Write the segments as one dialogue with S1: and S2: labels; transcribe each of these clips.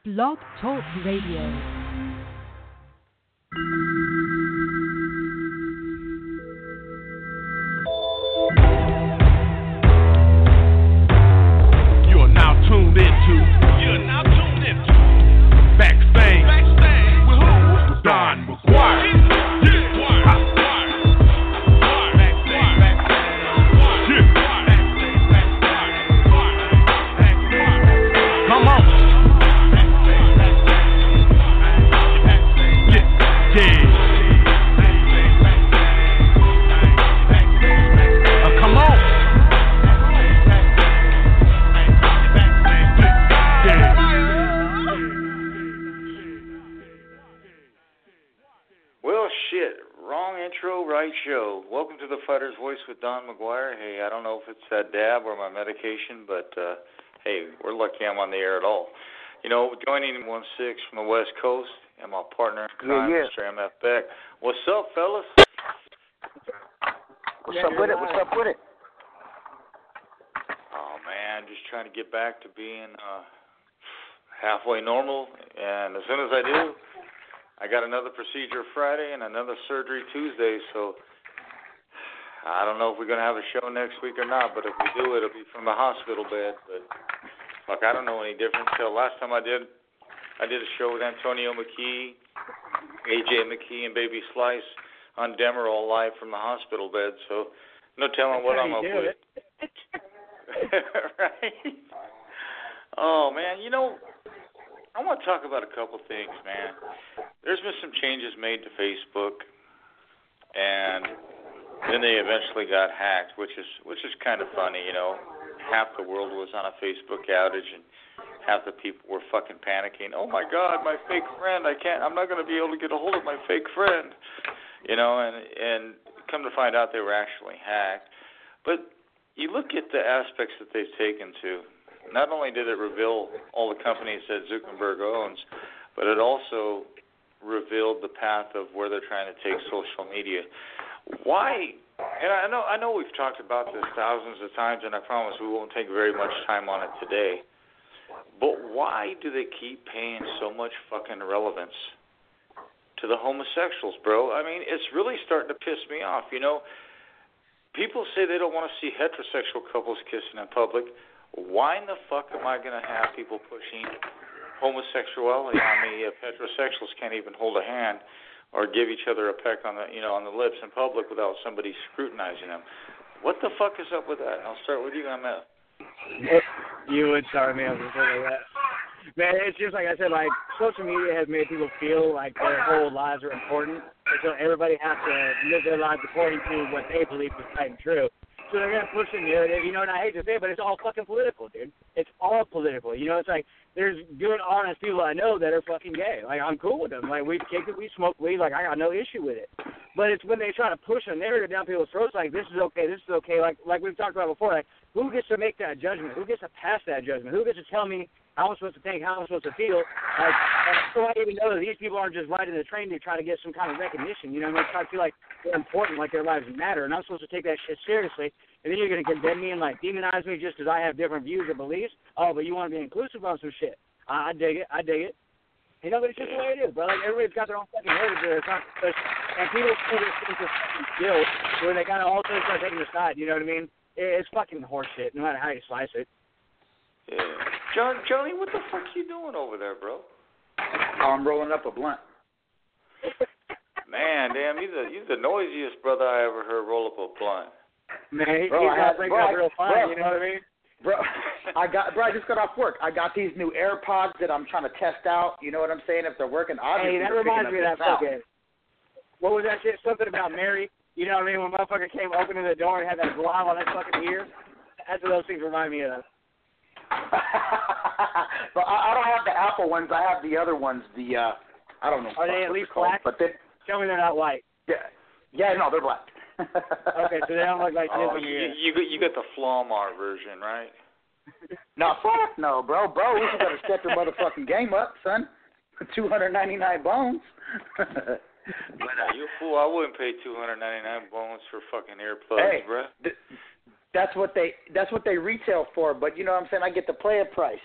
S1: Blog Talk Radio.
S2: You're now tuned into Backstage with who? With Don McGuire. Come on. Come on.
S3: Well, shit. Wrong intro, right show. Welcome to the Fighter's Voice with Don McGuire. Hey, I don't know if it's that dab or my medication, but hey, we're lucky I'm on the air at all. You know, joining 1-6 from the West Coast and my partner in crime, Mr. MF Beck. What's up, fellas?
S4: What's up with it? What's up with it?
S3: Oh, man, just trying to get back to being halfway normal. And as soon as I do, I got another procedure Friday and another surgery Tuesday, so I don't know if we're going to have a show next week or not, but if we do, it'll be from the hospital bed. But, fuck, I don't know any difference. So last time I did a show with Antonio McKee, AJ McKee, and Baby Slice on Demerol live from the hospital bed, so no telling what I'm up with. Right? Oh, man, you know, I want to talk about a couple things, man. There's been some changes made to Facebook, and then they eventually got hacked, which is kind of funny, you know. Half the world was on a Facebook outage, and half the people were fucking panicking. Oh my God, my fake friend! I'm not going to be able to get a hold of my fake friend, you know. And come to find out, they were actually hacked. But you look at the aspects that they've taken to. Not only did it reveal all the companies that Zuckerberg owns, but it also revealed the path of where they're trying to take social media. Why? And I know we've talked about this thousands of times, and I promise we won't take very much time on it today. But why do they keep paying so much fucking relevance to the homosexuals, bro? I mean, it's really starting to piss me off. You know, people say they don't want to see heterosexual couples kissing in public. Why in the fuck am I going to have people pushing homosexuality on me if heterosexuals can't even hold a hand or give each other a peck on the lips in public without somebody scrutinizing them? What the fuck is up with that? I'll start with you, MF.
S4: You would start me off with something like that. Man, it's just like I said, like, social media has made people feel like their whole lives are important, and so everybody has to live their lives according to what they believe is right and true. So they're going to push the narrative, you know, and I hate to say it, but it's all fucking political, dude. It's all political. You know, it's like there's good, honest people I know that are fucking gay. Like, I'm cool with them. Like, we kick it, we smoke weed. Like, I got no issue with it. But it's when they try to push a narrative down people's throats, like, this is okay, this is okay. Like we've talked about before, like, who gets to make that judgment? Who gets to pass that judgment? Who gets to tell me how I'm supposed to think, how I'm supposed to feel? Like, so I even know that these people aren't just riding the train to try to get some kind of recognition. You know, they try to feel like they're important, like their lives matter, and I'm supposed to take that shit seriously. And then you're going to condemn me and, like, demonize me just because I have different views or beliefs? Oh, but you want to be inclusive on some shit. I dig it. I dig it. You know, but it's just the way it is, bro. Like, everybody's got their own fucking heritage there. And people feel this sense of fucking guilt where they kind of all start taking a side. You know what I mean? It's fucking horseshit, no matter how you slice it.
S3: Yeah. Johnny, what the fuck you doing over there, bro?
S5: I'm rolling up a blunt.
S3: Man, damn, you're the noisiest brother I ever heard roll up a blunt.
S4: Man, he's got to break up real fine, you know what I mean?
S5: Bro, I just got off work. I got these new AirPods that I'm trying to test out. You know what I'm saying? If they're working, obviously.
S4: Hey, that reminds me of that fucking. What was that shit? Something about Mary. You know what I mean? When motherfucker came opening the door and had that glob on that fucking ear. That's what those things remind me of.
S5: But I don't have the Apple ones. I have the other ones. I don't know.
S4: Are they at least black?
S5: But
S4: tell me they're not white.
S5: Yeah, no, they're black.
S4: Okay, so they don't look like this.
S3: You got the Flomar version, right?
S5: No, fuck no, bro. We just got to step your motherfucking game up, son. 299 bones.
S3: But you fool! I wouldn't pay 299 bones for fucking earplugs, bro.
S5: That's what they retail for. But you know what I'm saying? I get the player price.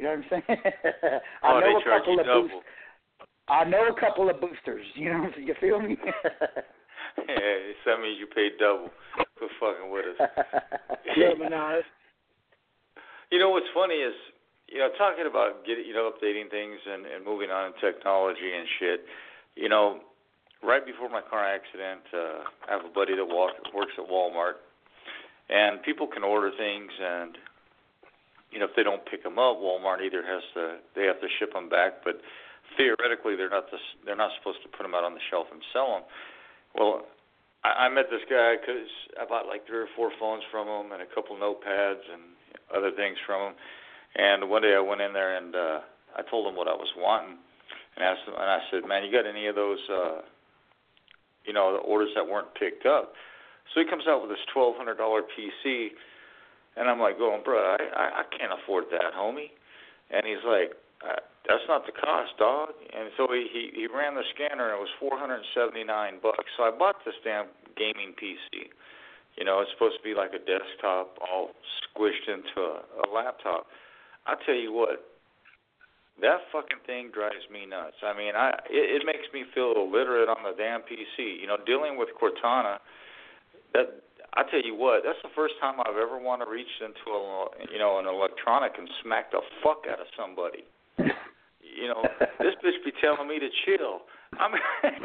S5: You know what I'm saying?
S3: They charge you double.
S5: I know a couple of boosters. You know, you feel me?
S3: Yeah, that means you paid double for fucking with us.
S4: Yeah, but no,
S3: You know what's funny is, talking about updating things and moving on in technology and shit. Right before my car accident, I have a buddy that works at Walmart, and people can order things, and if they don't pick them up, Walmart either have to ship them back, but theoretically they're not supposed to put them out on the shelf and sell them. Well, I met this guy because I bought like 3 or 4 phones from him and a couple notepads and other things from him. And one day I went in there and I told him what I was wanting, and asked him, and I said, "Man, you got any of those, the orders that weren't picked up?" So he comes out with this $1,200 PC, and I'm like, going, "Bro, I can't afford that, homie." And he's like, "That's not the cost, dog." And so he ran the scanner, and it was $479. So I bought this damn gaming PC. It's supposed to be like a desktop, all squished into a laptop. I'll tell you what, that fucking thing drives me nuts. I mean, it makes me feel illiterate on the damn PC. Dealing with Cortana, I tell you what, that's the first time I've ever wanted to reach into an electronic and smack the fuck out of somebody. This bitch be telling me to chill. I mean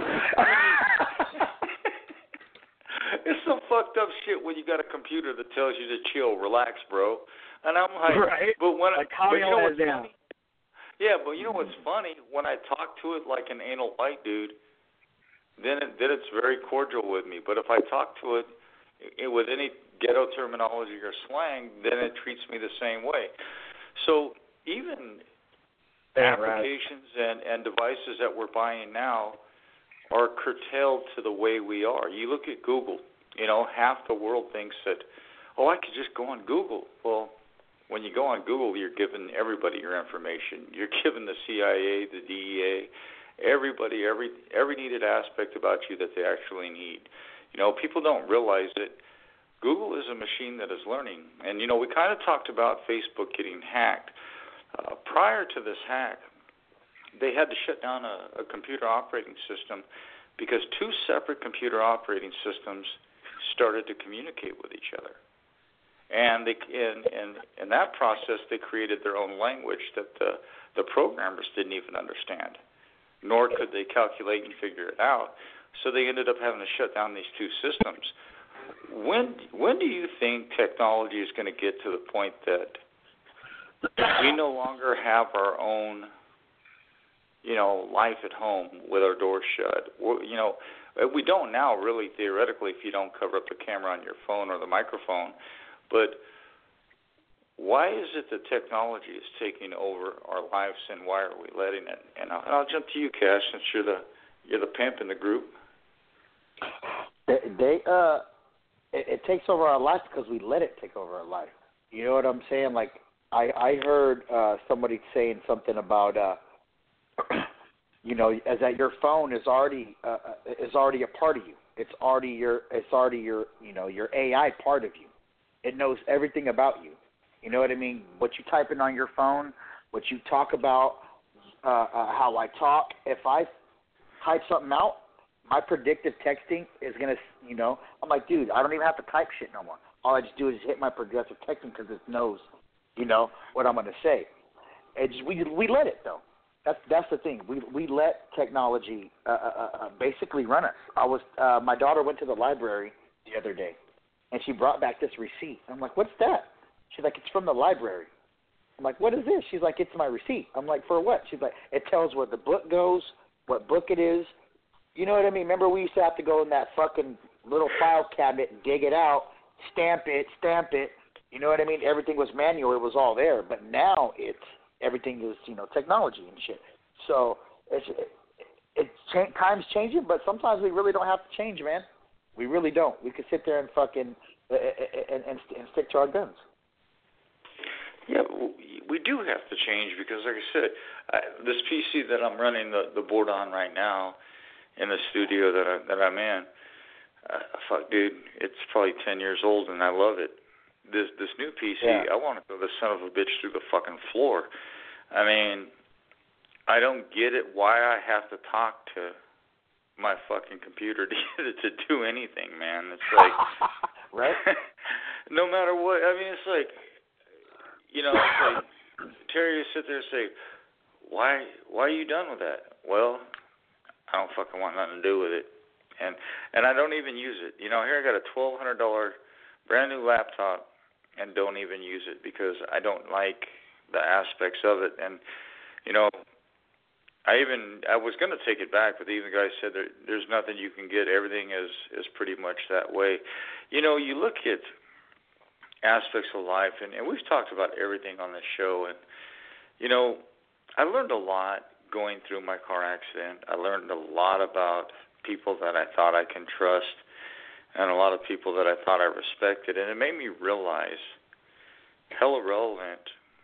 S3: it's some fucked up shit when you got a computer that tells you to chill, relax, bro. And I'm like,
S4: right.
S3: But
S4: what's funny?
S3: Yeah, but you know what's funny? When I talk to it like an anal white dude, then it's very cordial with me. But if I talk to it with any ghetto terminology or slang, then it treats me the same way. So even applications and devices that we're buying now are curtailed to the way we are. You look at Google, half the world thinks that, I could just go on Google. Well, when you go on Google, you're giving everybody your information. You're giving the CIA, the DEA, everybody, every needed aspect about you that they actually need. People don't realize that Google is a machine that is learning. And, we kind of talked about Facebook getting hacked. Prior to this hack, they had to shut down a computer operating system because 2 separate computer operating systems started to communicate with each other. And in that process, they created their own language that the programmers didn't even understand, nor could they calculate and figure it out. So they ended up having to shut down these 2 systems. When do you think technology is going to get to the point that we no longer have our own, life at home with our doors shut? We don't now, really, theoretically, if you don't cover up the camera on your phone or the microphone. But why is it that technology is taking over our lives, and why are we letting it? And I'll jump to you, Cash, since you're the pimp in the group.
S5: It takes over our life because we let it take over our life. You know what I'm saying? Like I heard somebody saying something about as that your phone is already a part of you. It's already your your AI part of you. It knows everything about you. You know what I mean? What you type in on your phone, what you talk about, how I talk. If I type something out, my predictive texting is going to, I'm like, dude, I don't even have to type shit no more. All I just do is hit my progressive texting because it knows, what I'm going to say. We let it, though. That's the thing. We let technology basically run us. My daughter went to the library the other day, and she brought back this receipt. I'm like, what's that? She's like, it's from the library. I'm like, what is this? She's like, it's my receipt. I'm like, for what? She's like, it tells where the book goes, what book it is. You know what I mean? Remember we used to have to go in that fucking little file cabinet and dig it out, stamp it. You know what I mean? Everything was manual. It was all there. But now everything is, technology and shit. So time's changing, but sometimes we really don't have to change, man. We really don't. We could sit there and fucking and stick to our guns.
S3: Yeah, we do have to change because, like I said, this PC that I'm running the board on right now in the studio that I'm in, fuck, dude, it's probably 10 years old, and I love it. This new PC, I want to throw the son of a bitch through the fucking floor. I mean, I don't get it why I have to talk to my fucking computer to get it to do anything, man. It's like,
S5: right?
S3: No matter what. I mean, it's like, you know, it's like Terry sit there and say, why are you done with that? Well, I don't fucking want nothing to do with it, and I don't even use it. You know, here I got a $1,200 brand new laptop and don't even use it because I don't like the aspects of it. And you know, I was going to take it back, but even the guy said there's nothing you can get. Everything is pretty much that way. You know, you look at aspects of life, and we've talked about everything on this show, and you know, I learned a lot going through my car accident. I learned a lot about people that I thought I can trust and a lot of people that I thought I respected, and it made me realize how irrelevant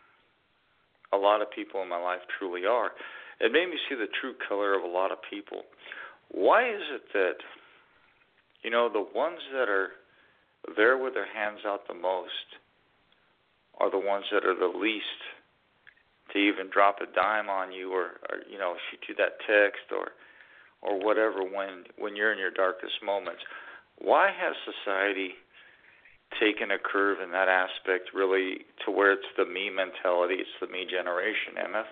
S3: a lot of people in my life truly are. It made me see the true color of a lot of people. Why is it that, you know, the ones that are there with their hands out the most are the ones that are the least to even drop a dime on you or you know, shoot you that text or whatever when you're in your darkest moments? Why has society taken a curve in that aspect really to where it's the me mentality, it's the me generation, MF?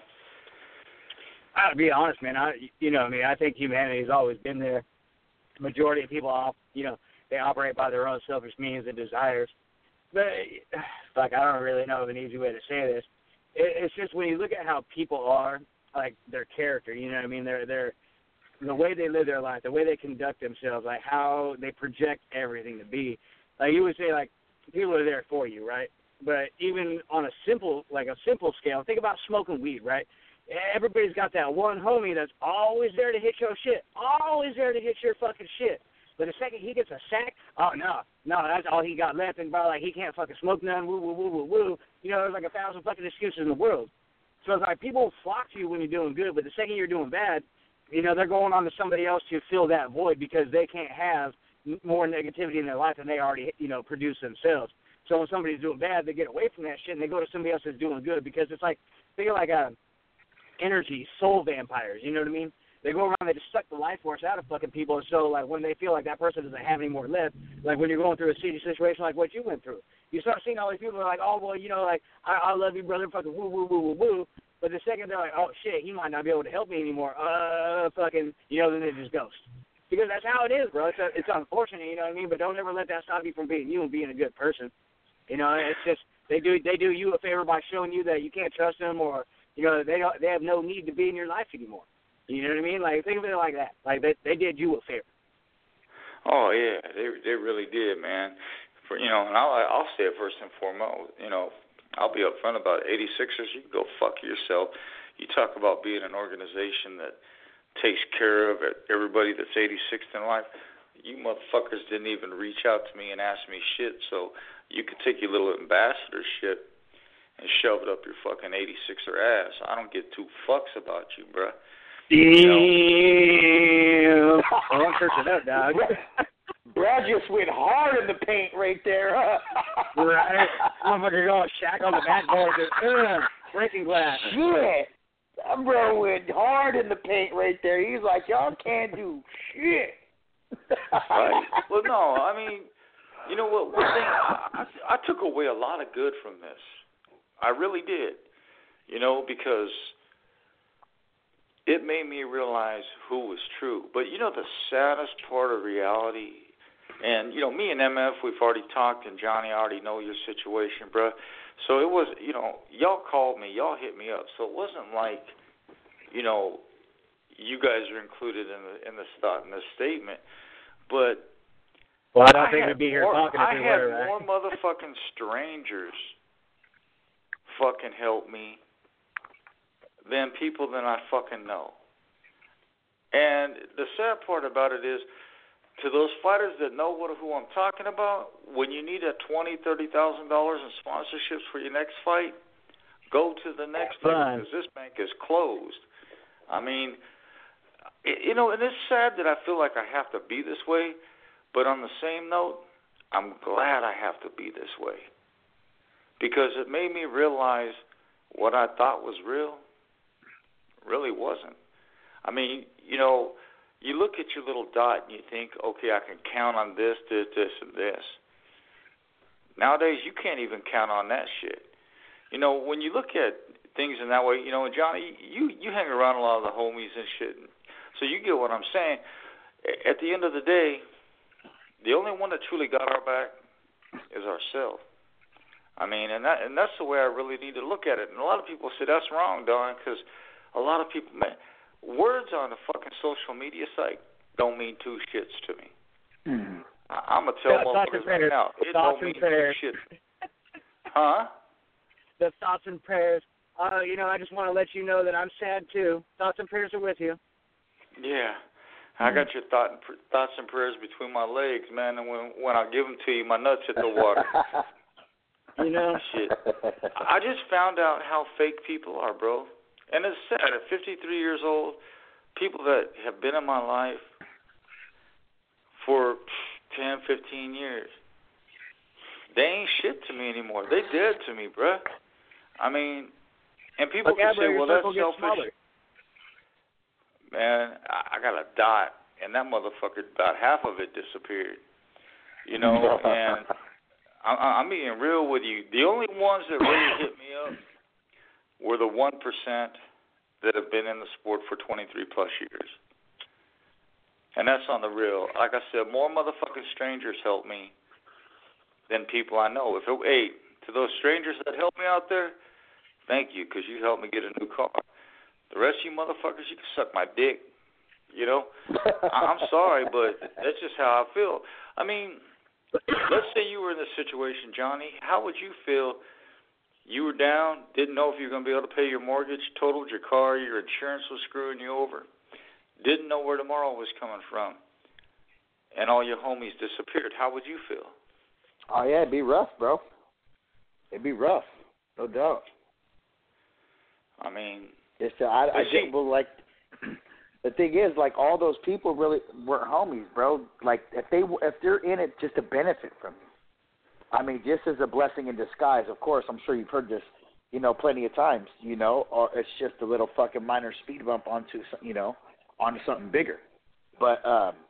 S4: I'll be honest, man. I think humanity's always been there. The majority of people, you know, they operate by their own selfish means and desires. But, like, I don't really know of an easy way to say this. It's just when you look at how people are, like, their character, you know what I mean? They're the way they live their life, the way they conduct themselves, like how they project everything to be. Like you would say, like, people are there for you, right? But even on a simple scale, think about smoking weed, right? Everybody's got that one homie that's always there to hit your shit, always there to hit your fucking shit. But the second he gets a sack, oh, no, that's all he got left, and, bro, like, he can't fucking smoke none, woo, woo, woo, woo, woo. You know, there's like 1,000 fucking excuses in the world. So it's like people flock to you when you're doing good, but the second you're doing bad, you know, they're going on to somebody else to fill that void because they can't have more negativity in their life than they already, you know, produce themselves. So when somebody's doing bad, they get away from that shit and they go to somebody else that's doing good because it's like, think of like energy, soul vampires, you know what I mean? They go around, they just suck the life force out of fucking people, and so, like, when they feel like that person doesn't have any more left, like when you're going through a shitty situation like what you went through, you start seeing all these people like, oh, well, you know, like, I love you, brother, fucking woo, woo, woo, woo, woo, but the second they're like, oh, shit, he might not be able to help me anymore, fucking, you know, then they just ghost. Because that's how it is, bro. It's unfortunate, you know what I mean, but don't ever let that stop you from being you and being a good person. You know, it's just, they do you a favor by showing you that you can't trust them or, you know, they have no need to be in your life anymore. You know what I mean? Like, think of it like that. Like, they did you a favor.
S3: Oh, yeah, they really did, man. For, you know, and I'll say it first and foremost, you know, I'll be upfront about 86ers. You can go fuck yourself. You talk about being an organization that takes care of everybody that's 86th in life. You motherfuckers didn't even reach out to me and ask me shit, so you could take your little ambassador shit and shove it up your fucking 86er ass. I don't give two fucks about you, bruh.
S4: Damn. Well, I'm searching up, dog.
S5: Brad just went hard in the paint right there.
S4: Right? Motherfucker going Shaq on the backboard. Breaking glass.
S5: Shit. That bro went hard in the paint right there. He's like, y'all can't do shit.
S3: Right. Well, no, I mean, you know what? One thing, I took away a lot of good from this. I really did. You know, because it made me realize who was true. But, you know, the saddest part of reality, and, you know, me and MF, we've already talked, and Johnny, I already know your situation, bruh. So it was, you know, y'all called me, y'all hit me up. So it wasn't like, you know, you guys are included in the statement. But
S4: well, I don't think we'd be here talking if we were,
S3: I had
S4: right?
S3: more motherfucking strangers fucking help me than people that I fucking know. And the sad part about it is, to those fighters that know who I'm talking about, when you need a $20,000, $30,000 in sponsorships for your next fight, go to the next bank because this bank is closed. I mean, you know, and it's sad that I feel like I have to be this way, but on the same note, I'm glad I have to be this way because it made me realize what I thought was real really wasn't. I mean, you know, you look at your little dot and you think, okay, I can count on this, this, this, and this. Nowadays, you can't even count on that shit. You know, when you look at things in that way, you know, Johnny, you hang around a lot of the homies and shit, so you get what I'm saying. At the end of the day, the only one that truly got our back is ourselves. I mean, and that's the way I really need to look at it. And a lot of people say that's wrong, Don, because a lot of people, man, words on a fucking social media site don't mean two shits to me.
S5: Mm-hmm.
S3: I'm going to tell motherfuckers right now, it don't mean two shits. Huh?
S4: The thoughts and prayers. You know, I just want to let you know that I'm sad, too. Thoughts and prayers are with you.
S3: Yeah. I got your thoughts and prayers between my legs, man, and when I give them to you, my nuts hit the water.
S4: You know?
S3: Shit. I just found out how fake people are, bro. And it's sad. At 53 years old, people that have been in my life for 10, 15 years, they ain't shit to me anymore. They dead to me, bruh. I mean, and people can say, well, that's selfish. Man, I got a dot, and that motherfucker, about half of it disappeared. You know, and I'm being real with you. The only ones that really hit me up were the 1% that have been in the sport for 23-plus years. And that's on the real. Like I said, more motherfucking strangers help me than people I know. Hey, to those strangers that helped me out there, thank you, because you helped me get a new car. The rest of you motherfuckers, you can suck my dick. You know? I'm sorry, but that's just how I feel. I mean, let's say you were in this situation, Johnny. How would you feel? You were down, didn't know if you were going to be able to pay your mortgage, totaled your car, your insurance was screwing you over, didn't know where tomorrow was coming from, and all your homies disappeared. How would you feel?
S5: Oh, yeah, it'd be rough, bro. It'd be rough, no doubt.
S3: I mean,
S5: it's I think, well, like, the thing is, like, all those people really weren't homies, bro. Like, if they're in it just to benefit from you, I mean, just as a blessing in disguise. Of course, I'm sure you've heard this, you know, plenty of times, you know, or it's just a little fucking minor speed bump onto, you know, onto something bigger. But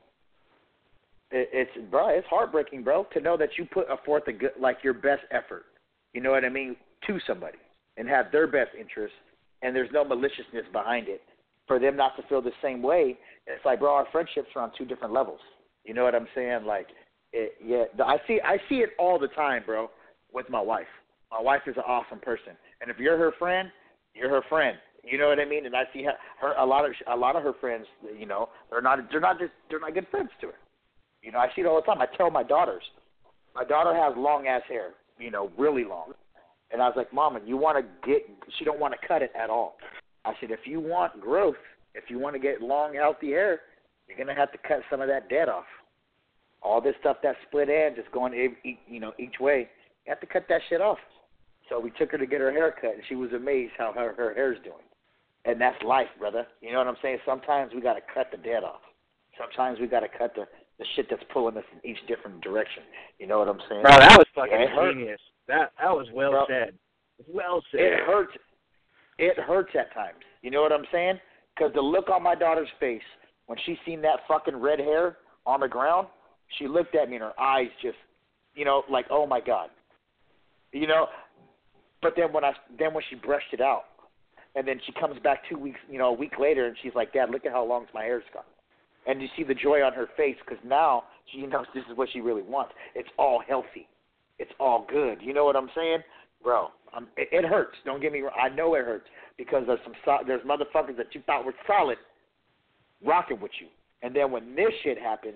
S5: it's heartbreaking, bro, to know that you put forth a good, like, your best effort, you know what I mean, to somebody and have their best interest, and there's no maliciousness behind it. For them not to feel the same way, it's like, bro, our friendships are on two different levels. You know what I'm saying? Like, I see it all the time, bro, with my wife. My wife is an awesome person, and if you're her friend, you're her friend. You know what I mean? And I see her a lot of her friends. You know, they're not good friends to her. You know, I see it all the time. I tell my daughters. My daughter has long ass hair, you know, really long, and I was like, Mama, you want to get? She don't want to cut it at all. I said, if you want growth, if you want to get long, healthy hair, you're going to have to cut some of that dead off. All this stuff that split ends, just going each way, you have to cut that shit off. So we took her to get her hair cut, and she was amazed how her hair's doing. And that's life, brother. You know what I'm saying? Sometimes we got to cut the dead off. Sometimes we got to cut the shit that's pulling us in each different direction. You know what I'm saying?
S4: Bro, that was fucking genius. That was well said. Well said.
S5: It hurts. It hurts at times. You know what I'm saying? Because the look on my daughter's face when she seen that fucking red hair on the ground, she looked at me and her eyes just, you know, like, oh my God. You know, but then when she brushed it out, and then she comes back 2 weeks, you know, a week later, and she's like, Dad, look at how long my hair's gone. And you see the joy on her face because now she knows this is what she really wants. It's all healthy. It's all good. You know what I'm saying? Bro, it hurts. Don't get me wrong. I know it hurts because there's motherfuckers that you thought were solid rocking with you. And then when this shit happens,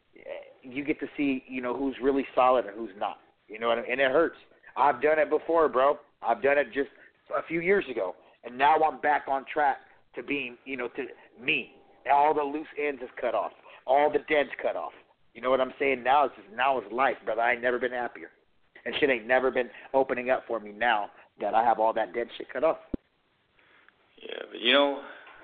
S5: you get to see, you know, who's really solid and who's not. You know what I mean? And it hurts. I've done it before, bro. I've done it just a few years ago. And now I'm back on track to being, you know, to me. All the loose ends is cut off. All the dead's cut off. You know what I'm saying? Now it's life, brother. I ain't never been happier. And shit ain't never been opening up for me now that I have all that dead shit cut off.
S3: Yeah, but you know,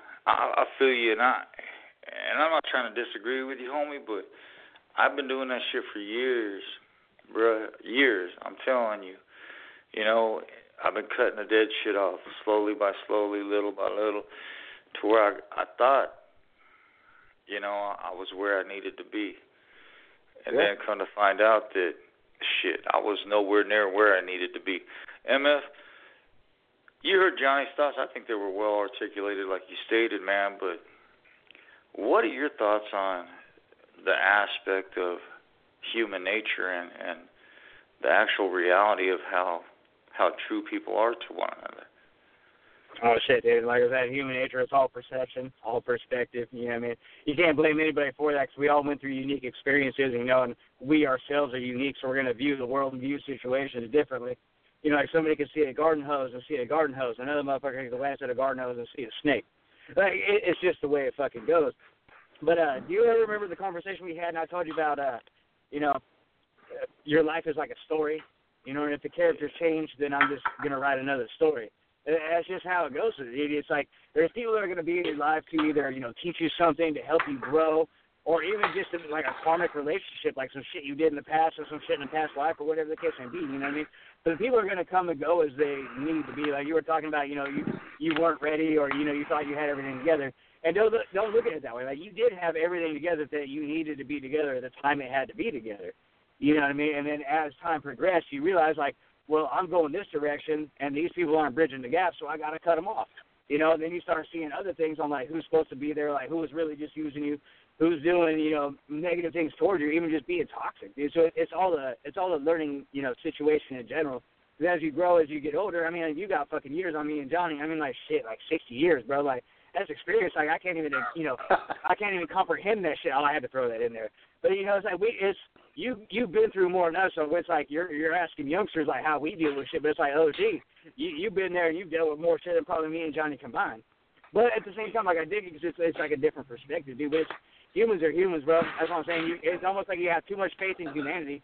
S3: I feel you, and I'm not trying to disagree with you, homie, but I've been doing that shit for years, bruh, years. I'm telling you. You know, I've been cutting the dead shit off slowly by slowly, little by little, to where I thought, I was where I needed to be. And then come to find out that, shit, I was nowhere near where I needed to be. MF, you heard Johnny's thoughts. I think they were well articulated like you stated, man, but what are your thoughts on the aspect of human nature and the actual reality of how true people are to one another?
S4: Oh, shit, dude. Like I said, human nature, it's all perception, all perspective. You know what I mean? You can't blame anybody for that because we all went through unique experiences, and we ourselves are unique, so we're going to view the world and view situations differently. Like somebody can see a garden hose and see a garden hose. Another motherfucker can glance at a garden hose and see a snake. Like, it's just the way it fucking goes. But do you ever remember the conversation we had, and I told you about, your life is like a story, and if the characters change, then I'm just going to write another story. That's just how it goes. It's like there's people that are going to be in your life to either, teach you something to help you grow, or even just like a karmic relationship, like some shit you did in the past or some shit in the past life or whatever the case may be, you know what I mean? But people are going to come and go as they need to be. Like you were talking about, you weren't ready or, you thought you had everything together. And don't look at it that way. Like you did have everything together that you needed to be together at the time it had to be together. You know what I mean? And then as time progressed, you realize, like, well, I'm going this direction, and these people aren't bridging the gap, so I got to cut them off. And then you start seeing other things on, like, who's supposed to be there, like, who is really just using you, who's doing, negative things towards you, even just being toxic. Dude. So it's all the learning, situation in general. And as you grow, as you get older, I mean, you got fucking years on me and Johnny. I mean, like, shit, like 60 years, bro. Like, that's experience. Like, I can't even, I can't even comprehend that shit. Oh, I had to throw that in there. But, it's like, you've been through more than us, so it's like you're asking youngsters, like, how we deal with shit. But it's like, oh, gee, you've been there and you've dealt with more shit than probably me and Johnny combined. But at the same time, like, I dig it because it's like a different perspective, dude. But humans are humans, bro. That's what I'm saying. It's almost like you have too much faith in humanity.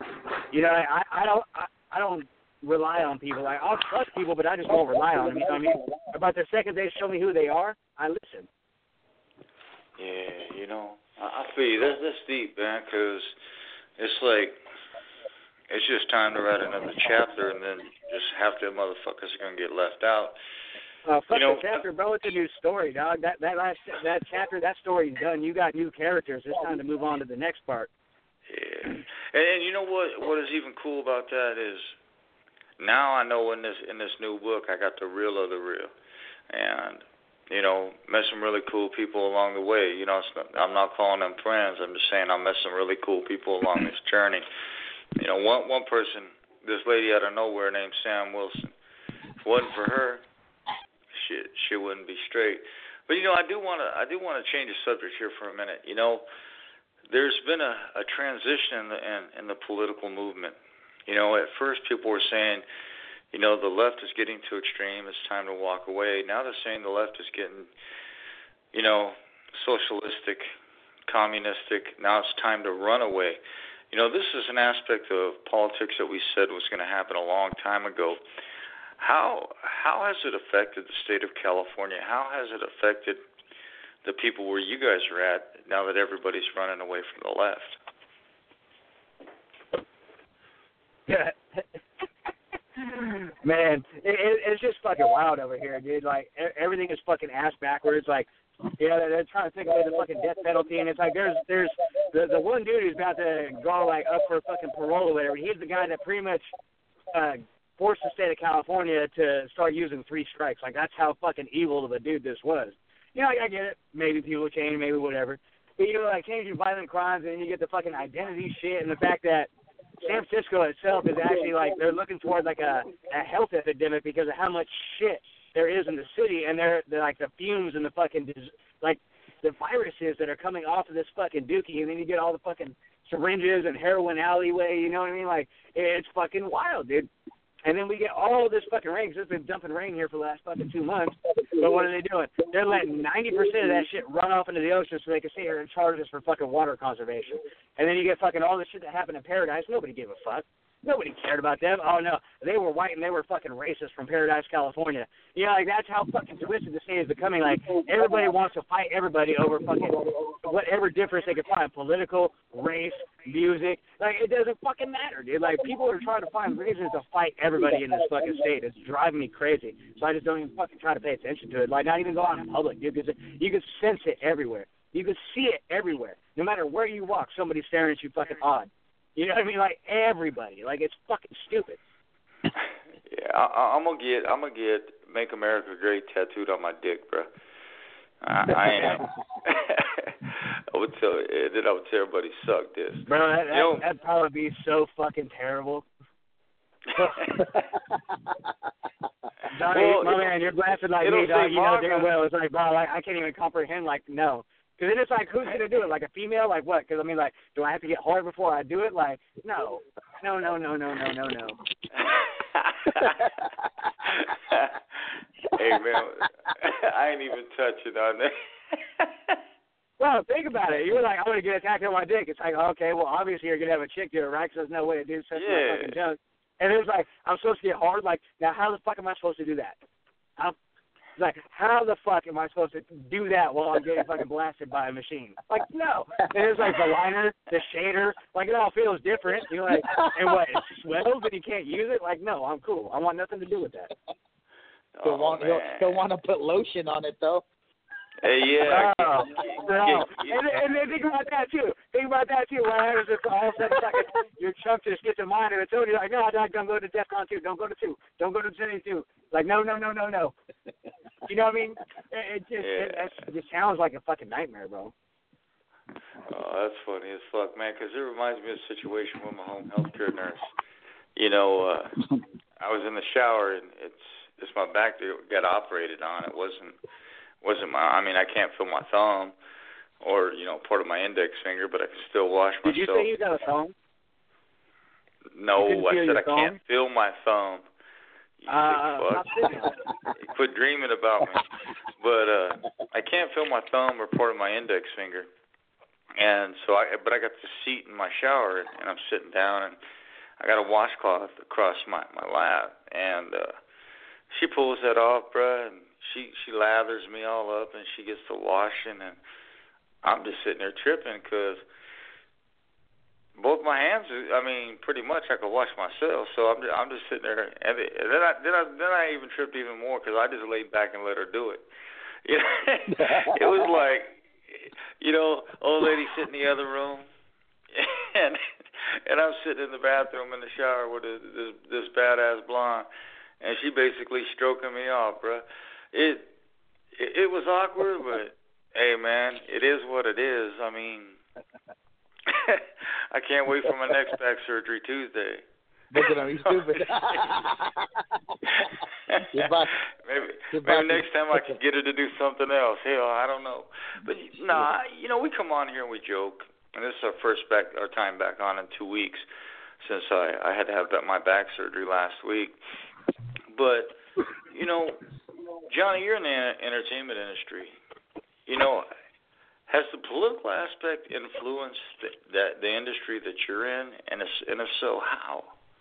S4: I don't rely on people. Like, I'll trust people, but I just won't rely on them. You know what I mean? About the second they show me who they are, I listen.
S3: Yeah, I feel you. That's deep, man, because it's like it's just time to write another chapter, and then just half the motherfuckers are going to get left out.
S4: Fuck the chapter, bro. It's a new story, dog. That chapter, that story's done. You got new characters. It's time to move on to the next part.
S3: Yeah. And you know what is even cool about that is now I know in this new book I got the real of the real. And met some really cool people along the way. I'm not calling them friends. I'm just saying I met some really cool people along this journey. One person, this lady out of nowhere named Sam Wilson. If it wasn't for her, shit wouldn't be straight. But I do want to change the subject here for a minute. There's been a transition in the political movement. At first people were saying, the left is getting too extreme. It's time to walk away. Now they're saying the left is getting, socialistic, communistic. Now it's time to run away. This is an aspect of politics that we said was going to happen a long time ago. How has it affected the state of California? How has it affected the people where you guys are at now that everybody's running away from the left?
S4: Yeah. Man, it's just fucking wild over here, dude. Like, everything is fucking ass backwards. Like, they're trying to take away the fucking death penalty, and it's like there's the one dude who's about to go, like, up for fucking parole or whatever. He's the guy that pretty much forced the state of California to start using 3 strikes. Like, that's how fucking evil of a dude this was. I get it. Maybe people change, maybe whatever. But, like, changing violent crimes, and then you get the fucking identity shit and the fact that San Francisco itself is actually, like, they're looking toward, like, a health epidemic because of how much shit there is in the city, and they're like, the fumes and the fucking, like, the viruses that are coming off of this fucking dookie, and then you get all the fucking syringes and heroin alleyway, you know what I mean? Like, it's fucking wild, dude. And then we get all this fucking rain, because it's been dumping rain here for the last fucking 2 months. But what are they doing? They're letting 90% of that shit run off into the ocean so they can sit here and charge us for fucking water conservation. And then you get fucking all the shit that happened in Paradise. Nobody gave a fuck. Nobody cared about them. Oh, no, they were white and they were fucking racist from Paradise, California. You know, like, that's how fucking twisted the state is becoming. Like, everybody wants to fight everybody over fucking whatever difference they can find, political, race, music. Like, it doesn't fucking matter, dude. Like, people are trying to find reasons to fight everybody in this fucking state. It's driving me crazy. So I just don't even fucking try to pay attention to it. Like, not even go out in public, dude, because you can sense it everywhere. You can see it everywhere. No matter where you walk, somebody's staring at you fucking odd. You know what I mean? Like, everybody. Like, it's fucking stupid.
S3: Yeah, I'm gonna get "Make America Great" tattooed on my dick, bro. I am. I would tell everybody, suck this.
S4: Bro, that'd probably be so fucking terrible. Donnie,
S3: well,
S4: my man, you're blasting like me, dog. You know damn well. It's like, bro, like, I can't even comprehend, like, no. Because then it's like, who's going to do it? Like a female? Like what? Because, I mean, like, do I have to get hard before I do it? Like, no. No.
S3: Hey, man, I ain't even touching on that.
S4: Well, think about it. You're like, I'm going to get attacked on my dick. It's like, okay, well, obviously you're going to have a chick do it, right? Because there's no way to do such a fucking junk. And it was like, I'm supposed to get hard. Like, now how the fuck am I supposed to do that? It's like, how the fuck am I supposed to do that while I'm getting fucking blasted by a machine? Like, no. And it's like the liner, the shader, like it all feels different. You're like, and what, it swells and you can't use it? Like, no, I'm cool. I want nothing to do with that.
S5: He'll want to put lotion on it, though.
S3: Hey, yeah.
S4: No. And then think about that, too. What happens if all of a sudden your chunk just gets a mind of its own? You're like, no, don't go to DEFCON 2. Don't go to 2. Don't go to Zenny 2. Like, no. You know what I mean? It just sounds like a fucking nightmare, bro.
S3: Oh, that's funny as fuck, man, because it reminds me of a situation with my home health care nurse. You know, I was in the shower, and it's my back that got operated on. It wasn't my, I mean, I can't feel my thumb or, you know, part of my index finger, but I can still wash myself.
S4: Did you say you got a thumb?
S3: No, I said I can't feel my thumb. You fuck. Quit dreaming about me. But I can't feel my thumb or part of my index finger. And so I got the seat in my shower, and I'm sitting down, and I got a washcloth across my lap, and she pulls that off, bruh, and she lathers me all up, and she gets to washing, and I'm just sitting there tripping because both my hands, I mean, pretty much I could wash myself. So I'm just sitting there, and then I even tripped even more because I just laid back and let her do it. You know, it was like, you know, old lady sitting in the other room, and I'm sitting in the bathroom in the shower with this badass blonde, and she basically stroking me off, bro. It was awkward, but hey, man, it is what it is. I mean, I can't wait for my next back surgery Tuesday.
S5: Look at him, he's stupid.
S3: Maybe next time I can get her to do something else. Hell, I don't know. But nah, you know, we come on here and we joke, and this is our time back on in 2 weeks since I had to have my back surgery last week. But you know, Johnny, you're in the entertainment industry. You know, has the political aspect influenced the industry that you're in, and if so, how?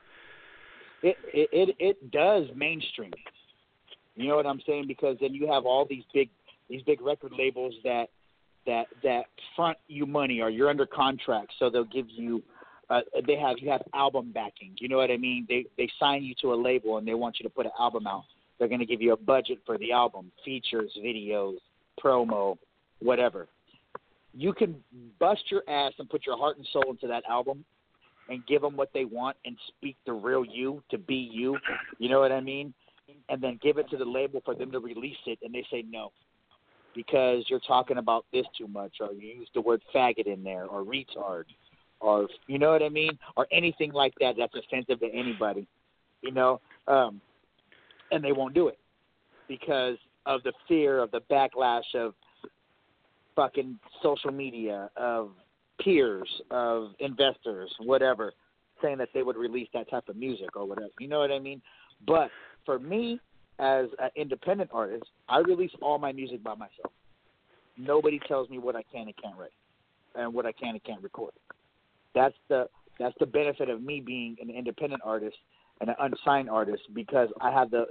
S5: It does mainstream. You know what I'm saying? Because then you have all these big record labels that front you money, or you're under contract, so they'll give you you have album backing. You know what I mean? They sign you to a label and they want you to put an album out. They're going to give you a budget for the album, features, videos, promo, whatever. You can bust your ass and put your heart and soul into that album and give them what they want and speak the real you to be you. You know what I mean? And then give it to the label for them to release it, and they say no because you're talking about this too much, or you use the word faggot in there, or retard, or you know what I mean, or anything like that that's offensive to anybody, you know, and they won't do it because of the fear of the backlash of fucking social media, of peers, of investors, whatever, saying that they would release that type of music or whatever. You know what I mean? But for me, as an independent artist, I release all my music by myself. Nobody tells me what I can and can't write and what I can and can't record. That's the That's the benefit of me being an independent artist and an unsigned artist, because I have I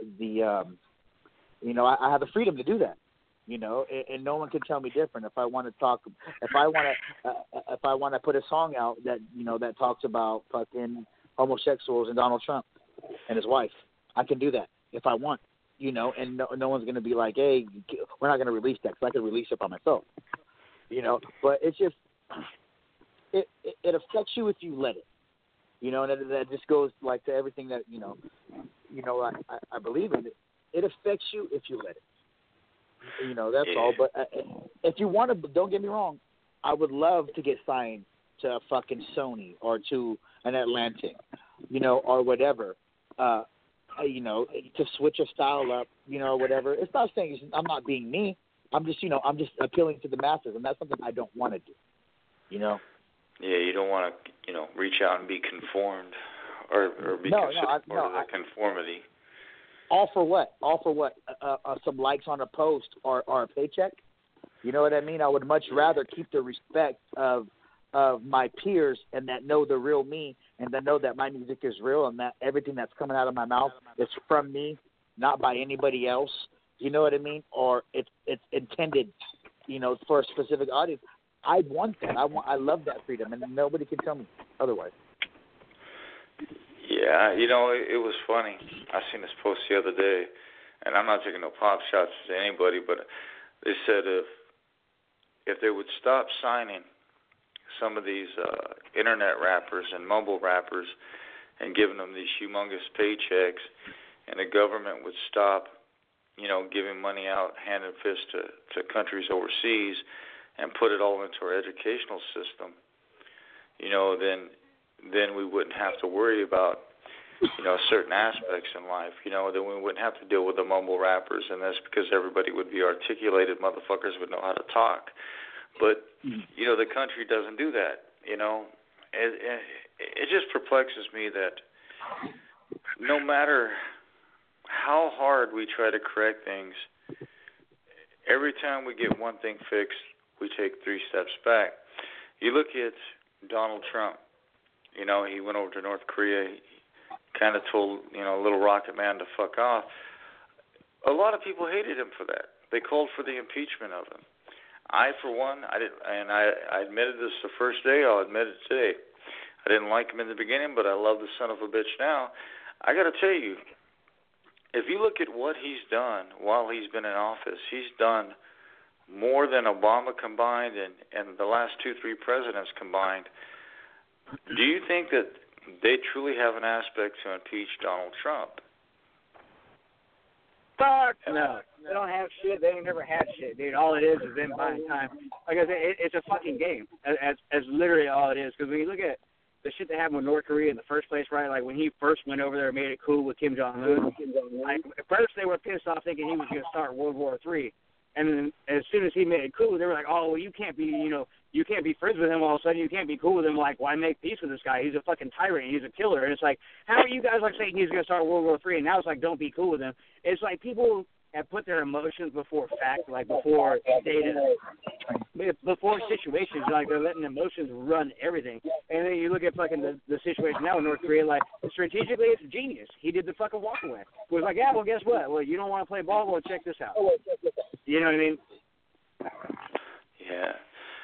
S5: have the freedom to do that. And no one can tell me different. If I want to talk, if I want to put a song out that that talks about fucking homosexuals and Donald Trump and his wife, I can do that if I want. And no one's gonna be like, hey, we're not gonna release that, because I can release it by myself. But it's just it affects you if you let it. And that just goes like to everything that I believe in. It affects you if you let it. That's all. But if you want to, don't get me wrong, I would love to get signed to a fucking Sony or to an Atlantic, or whatever, to switch your style up, or whatever. It's not saying I'm not being me. I'm just appealing to the masses, and that's something I don't want to do.
S3: Yeah, you don't want to, reach out and be conformed or be considered part of that conformity.
S5: All for what? Some likes on a post or a paycheck? You know what I mean? I would much rather keep the respect of my peers and that know the real me, and that know that my music is real, and that everything that's coming out of my mouth is from me, not by anybody else. You know what I mean? Or it's intended, for a specific audience. I want that. I love that freedom, and nobody can tell me otherwise.
S3: Yeah, it was funny. I seen this post the other day, and I'm not taking no pop shots to anybody, but they said if they would stop signing some of these internet rappers and mumble rappers and giving them these humongous paychecks, and the government would stop, giving money out hand and fist to countries overseas and put it all into our educational system, then we wouldn't have to worry about, certain aspects in life, then we wouldn't have to deal with the mumble rappers, and that's because everybody would be articulated, motherfuckers would know how to talk. But, the country doesn't do that, It just perplexes me that no matter how hard we try to correct things, every time we get one thing fixed, we take 3 steps back. You look at Donald Trump. He went over to North Korea. He kind of told, Little Rocket Man to fuck off. A lot of people hated him for that. They called for the impeachment of him. I, for one, I didn't, and I admitted this the first day. I'll admit it today. I didn't like him in the beginning, but I love the son of a bitch now. I got to tell you, if you look at what he's done while he's been in office, he's done more than Obama combined and the last 2-3 presidents combined. Do you think that they truly have an aspect to impeach Donald Trump?
S4: Fuck no. They don't have shit. They ain't never had shit, dude. All it is them buying time. Like I said, it's a fucking game. As literally all it is. Because when you look at the shit that happened with North Korea in the first place, right? Like when he first went over there and made it cool with Kim Jong-un. Like, at first they were pissed off thinking he was going to start World War III. And then as soon as he made it cool, they were like, oh, well, you can't be, you can't be friends with him all of a sudden. You can't be cool with him. Like, why make peace with this guy? He's a fucking tyrant. He's a killer. And it's like, how are you guys like saying he's going to start World War III? And now it's like, don't be cool with him. It's like people have put their emotions before fact, like before data, before situations. Like they're letting emotions run everything. And then you look at fucking the situation now in North Korea, like strategically it's genius. He did the fucking walk away. He was like, yeah, well, guess what? Well, you don't want to play ball? Well, check this out. You know what I mean?
S3: Yeah.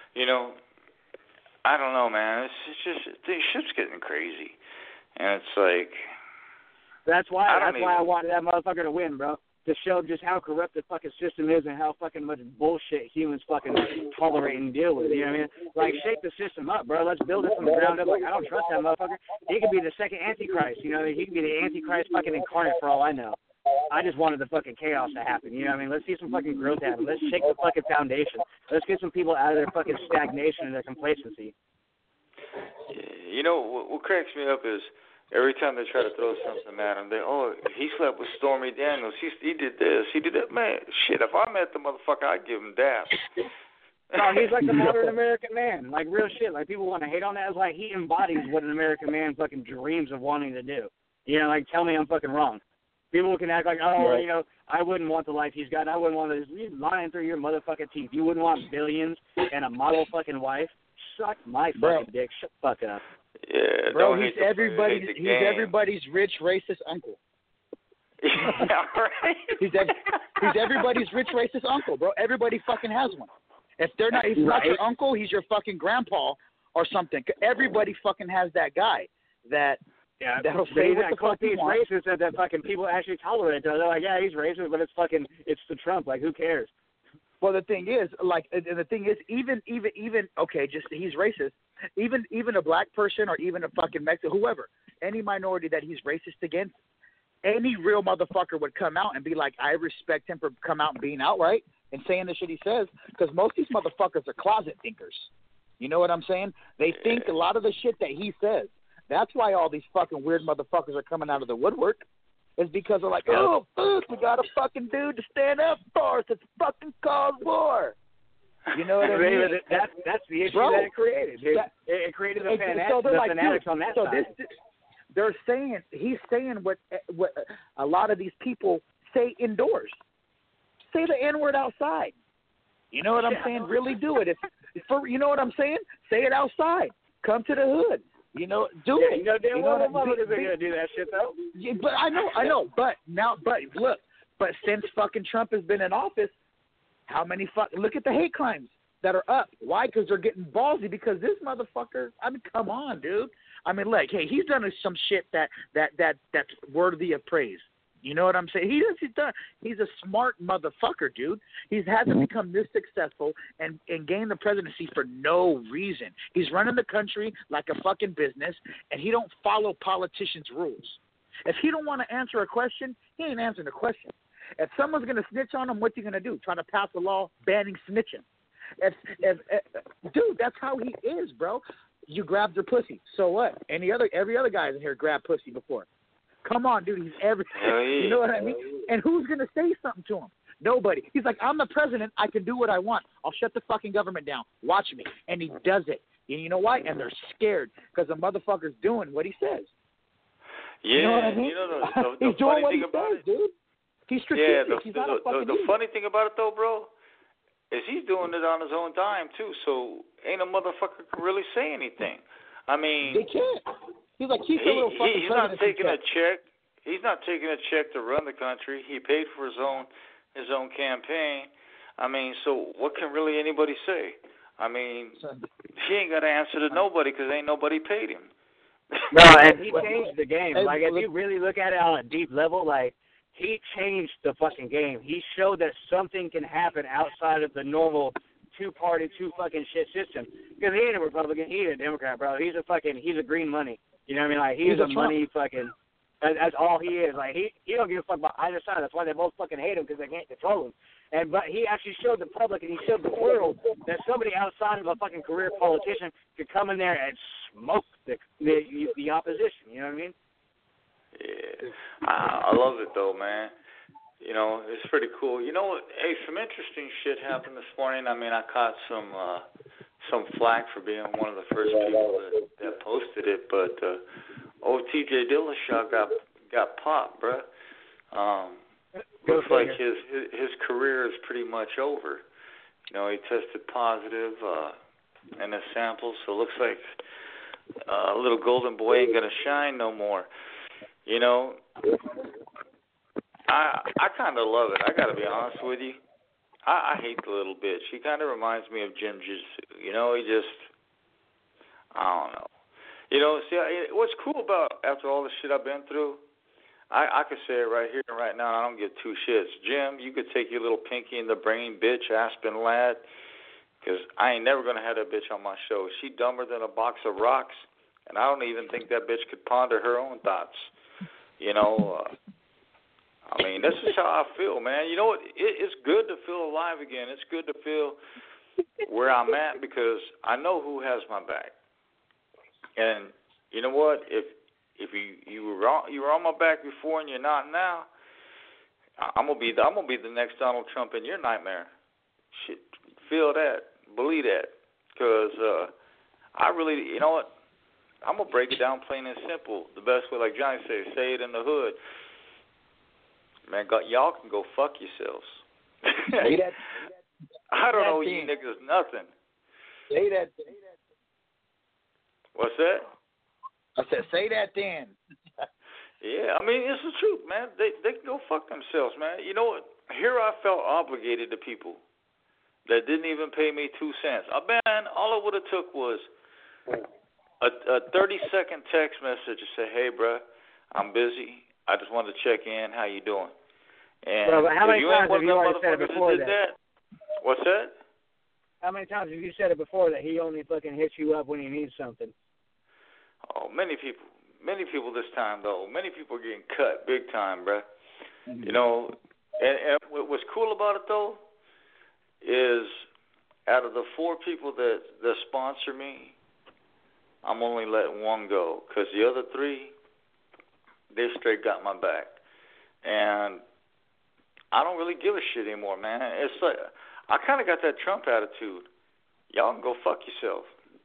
S3: I don't know, man. It's just the shit's getting crazy, and it's like
S4: that's why I wanted that motherfucker to win, bro. To show just how corrupt the fucking system is and how fucking much bullshit humans fucking tolerate and deal with. You know what I mean? Like, shake the system up, bro. Let's build it from the ground up. Like, I don't trust that motherfucker. He could be the second Antichrist. You know, he could be the Antichrist fucking incarnate for all I know. I just wanted the fucking chaos to happen. You know what I mean? Let's see some fucking growth happen. Let's shake the fucking foundation. Let's get some people out of their fucking stagnation and their complacency.
S3: What cracks me up is every time they try to throw something at him, he slept with Stormy Daniels. He did this. He did that. Man, shit, if I met the motherfucker, I'd give him that.
S4: No, he's like the modern American man. Like, real shit. Like, people want to hate on that. It's like he embodies what an American man fucking dreams of wanting to do. Like, tell me I'm fucking wrong. People can act like, I wouldn't want the life he's got. I wouldn't want this. He's lying through your motherfucking teeth. You wouldn't want billions and a model fucking wife? Suck my fucking dick. Shut the fuck up.
S3: Yeah,
S5: Bro,
S3: don't
S5: he's
S3: hate the
S5: everybody's
S3: player, hate the
S5: he's
S3: game.
S5: everybody's rich racist uncle.
S3: Yeah, right.
S5: He's everybody's rich racist uncle, bro. Everybody fucking has one. If he's not your uncle, he's your fucking grandpa or something. Everybody fucking has that guy that'll say what the fuck he wants.
S4: Racist that fucking people actually tolerate it. They're like, yeah, he's racist, but it's the Trump. Like, who cares?
S5: Well, the thing is, even okay, just he's racist. Even a black person or even a fucking Mexican, whoever, any minority that he's racist against, any real motherfucker would come out and be like, I respect him for come out and being outright and saying the shit he says, because most of these motherfuckers are closet thinkers. You know what I'm saying? They think a lot of the shit that he says. That's why all these fucking weird motherfuckers are coming out of the woodwork. Is because they're like, oh, fuck, we got a fucking dude to stand up for us. It's fucking cause war. You know what I mean?
S4: That's the issue that it created. It created the fanatics on that side.
S5: He's saying what a lot of these people say indoors. Say the N-word outside. You know what I'm saying? Really do it. You know what I'm saying? Say it outside. Come to the hood. You know, do it.
S4: You know damn well motherfuckers are gonna do that shit though.
S5: Yeah, but I know. But look. But since fucking Trump has been in office, how many look at the hate crimes that are up. Why? Because they're getting ballsy. Because this motherfucker. I mean, come on, dude. I mean, like, hey, he's done some shit that's worthy of praise. You know what I'm saying? He's a smart motherfucker, dude. He hasn't become this successful and gained the presidency for no reason. He's running the country like a fucking business, and he don't follow politicians' rules. If he don't want to answer a question, he ain't answering a question. If someone's going to snitch on him, what's he going to do? Try to pass a law banning snitching. Dude, that's how he is, bro. You grabbed your pussy. So what? Every other guy in here grabbed pussy before. Come on, dude. He's everything. You know what I mean? And who's going to say something to him? Nobody. He's like, I'm the president. I can do what I want. I'll shut the fucking government down. Watch me. And he does it. And you know why? And they're scared because the motherfucker's doing what he says.
S3: Yeah.
S5: You know what I mean?
S3: You know, the
S5: he's doing
S3: funny
S5: what
S3: thing
S5: he
S3: about
S5: says,
S3: it,
S5: dude. He's strategic.
S3: Yeah,
S5: he's not a fucking
S3: the funny thing about it, though, bro, is he's doing it on his own dime, too. So ain't a motherfucker can really say anything. I mean,
S5: they can't. He's like, he's
S3: not taking a check. He's not taking a check to run the country. He paid for his own campaign. I mean, so what can really anybody say? I mean, he ain't got to answer to nobody because ain't nobody paid him.
S4: No, and he changed the game. Like, if you really look at it on a deep level, like, he changed the fucking game. He showed that something can happen outside of the normal two-party, two-fucking shit system. Because he ain't a Republican, he ain't a Democrat, bro. He's a green money. You know what I mean? Like, he's a money fucking, that's all he is. Like, he don't give a fuck about either side. That's why they both fucking hate him, because they can't control him. But he actually showed the public and he showed the world that somebody outside of a fucking career politician could come in there and smoke the opposition. You know what I mean?
S3: Yeah. I love it, though, man. You know, it's pretty cool. You know, hey, some interesting shit happened this morning. I mean, I caught some flack for being one of the first people that posted it, but T.J. Dillashaw got popped, bruh. Looks like his career is pretty much over. You know, he tested positive in his samples, so it looks like little golden boy ain't gonna shine no more. You know, I kind of love it. I got to be honest with you. I hate the little bitch. He kind of reminds me of Jim Jitsu. You know, I don't know. You know, see, what's cool about after all the shit I've been through, I could say it right here and right now. I don't give two shits. Jim, you could take your little pinky in the brain, bitch, Aspen lad, because I ain't never going to have that bitch on my show. She dumber than a box of rocks, and I don't even think that bitch could ponder her own thoughts. You know, I mean, this is how I feel, man. You know what? It's good to feel alive again. It's good to feel where I'm at because I know who has my back. And you know what? If you were on my back before and you're not now, I'm gonna be the next Donald Trump in your nightmare. Shit, feel that, believe that, because I really, you know what? I'm gonna break it down plain and simple. The best way, like Johnny says, say it in the hood. Man, y'all can go fuck yourselves. I don't owe you niggas nothing.
S5: Say that.
S3: What's that?
S5: I said, say that then.
S3: Yeah, I mean, it's the truth, man. They can go fuck themselves, man. You know what? Here I felt obligated to people that didn't even pay me 2 cents. Man, all it would have took was a 30-second text message to say, hey, bro, I'm busy. I just wanted to check in. How you doing? And
S4: Bro, but how many
S3: if you
S4: times
S3: ain't one
S4: have
S3: of
S4: you
S3: them
S4: already said it
S3: motherfuckers
S4: before
S3: that did that, what's that?
S4: How many times have you said it before that he only fucking hits you up when he needs something?
S3: Oh, many people this time, though. Many people are getting cut big time, bro. Mm-hmm. You know, and what's cool about it, though, is out of the 4 people that sponsor me, I'm only letting 1 go because the other 3, they straight got my back. And I don't really give a shit anymore, man. It's like I kind of got that Trump attitude. Y'all can go fuck yourself.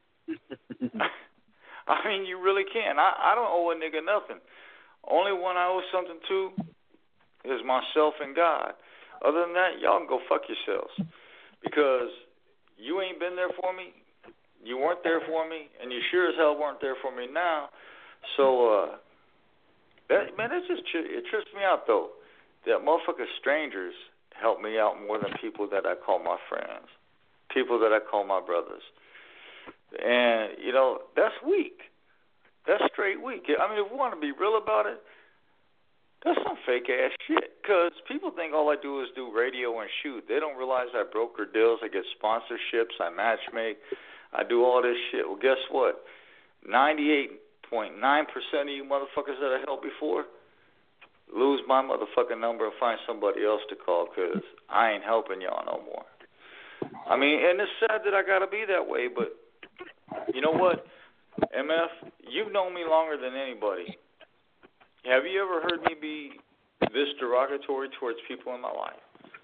S3: I mean, you really can. I don't owe a nigga nothing. Only one I owe something to is myself and God. Other than that, y'all can go fuck yourselves. Because you ain't been there for me, you weren't there for me, and you sure as hell weren't there for me now. So, it trips me out, though, that motherfucking strangers help me out more than people that I call my friends, people that I call my brothers. And, you know, that's weak. That's straight weak. I mean, if we want to be real about it, that's some fake-ass shit. Because people think all I do is do radio and shoot. They don't realize I broker deals, I get sponsorships, I matchmake, I do all this shit. Well, guess what? 98.9% of you motherfuckers that I helped before lose my motherfucking number and find somebody else to call because I ain't helping y'all no more. I mean, and it's sad that I got to be that way, but you know what, MF, you've known me longer than anybody. Have you ever heard me be this derogatory towards people in my life?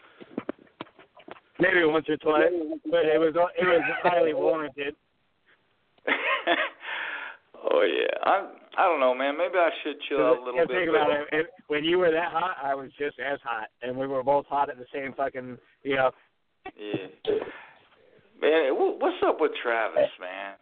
S4: Maybe once or twice, but it was highly warranted.
S3: Oh yeah, I don't know, man. Maybe I should chill out a little bit.
S4: Think about it. When you were that hot, I was just as hot, and we were both hot at the same fucking, you know.
S3: Yeah. Man, what's up with Travis, man?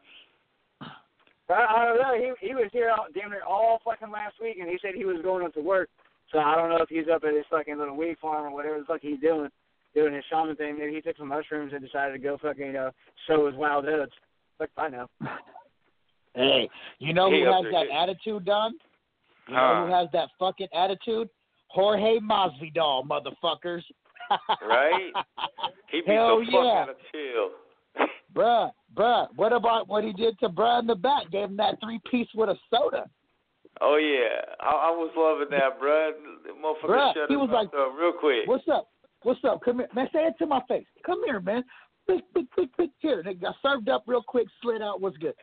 S4: I don't know. He was here damn near all fucking last week, and he said he was going up to work. So I don't know if he's up at his fucking little weed farm or whatever the fuck he's doing his shaman thing. Maybe he took some mushrooms and decided to go fucking sow his wild oats. Fuck, I know.
S5: Hey, you know who has that attitude, Don? You know who has that fucking attitude? Jorge Masvidal, motherfuckers.
S3: Right? He beat
S5: Hell
S3: the fuck
S5: yeah.
S3: out of Till.
S5: Bruh, what about what he did to bruh in the back? Gave him that 3-piece with a soda.
S3: Oh, yeah. I was loving that, bruh. The motherfucker shut his mouth up real quick.
S5: What's up? Come here. Man, say it to my face. Come here, man. Here. They got served up real quick, slid out. What's good?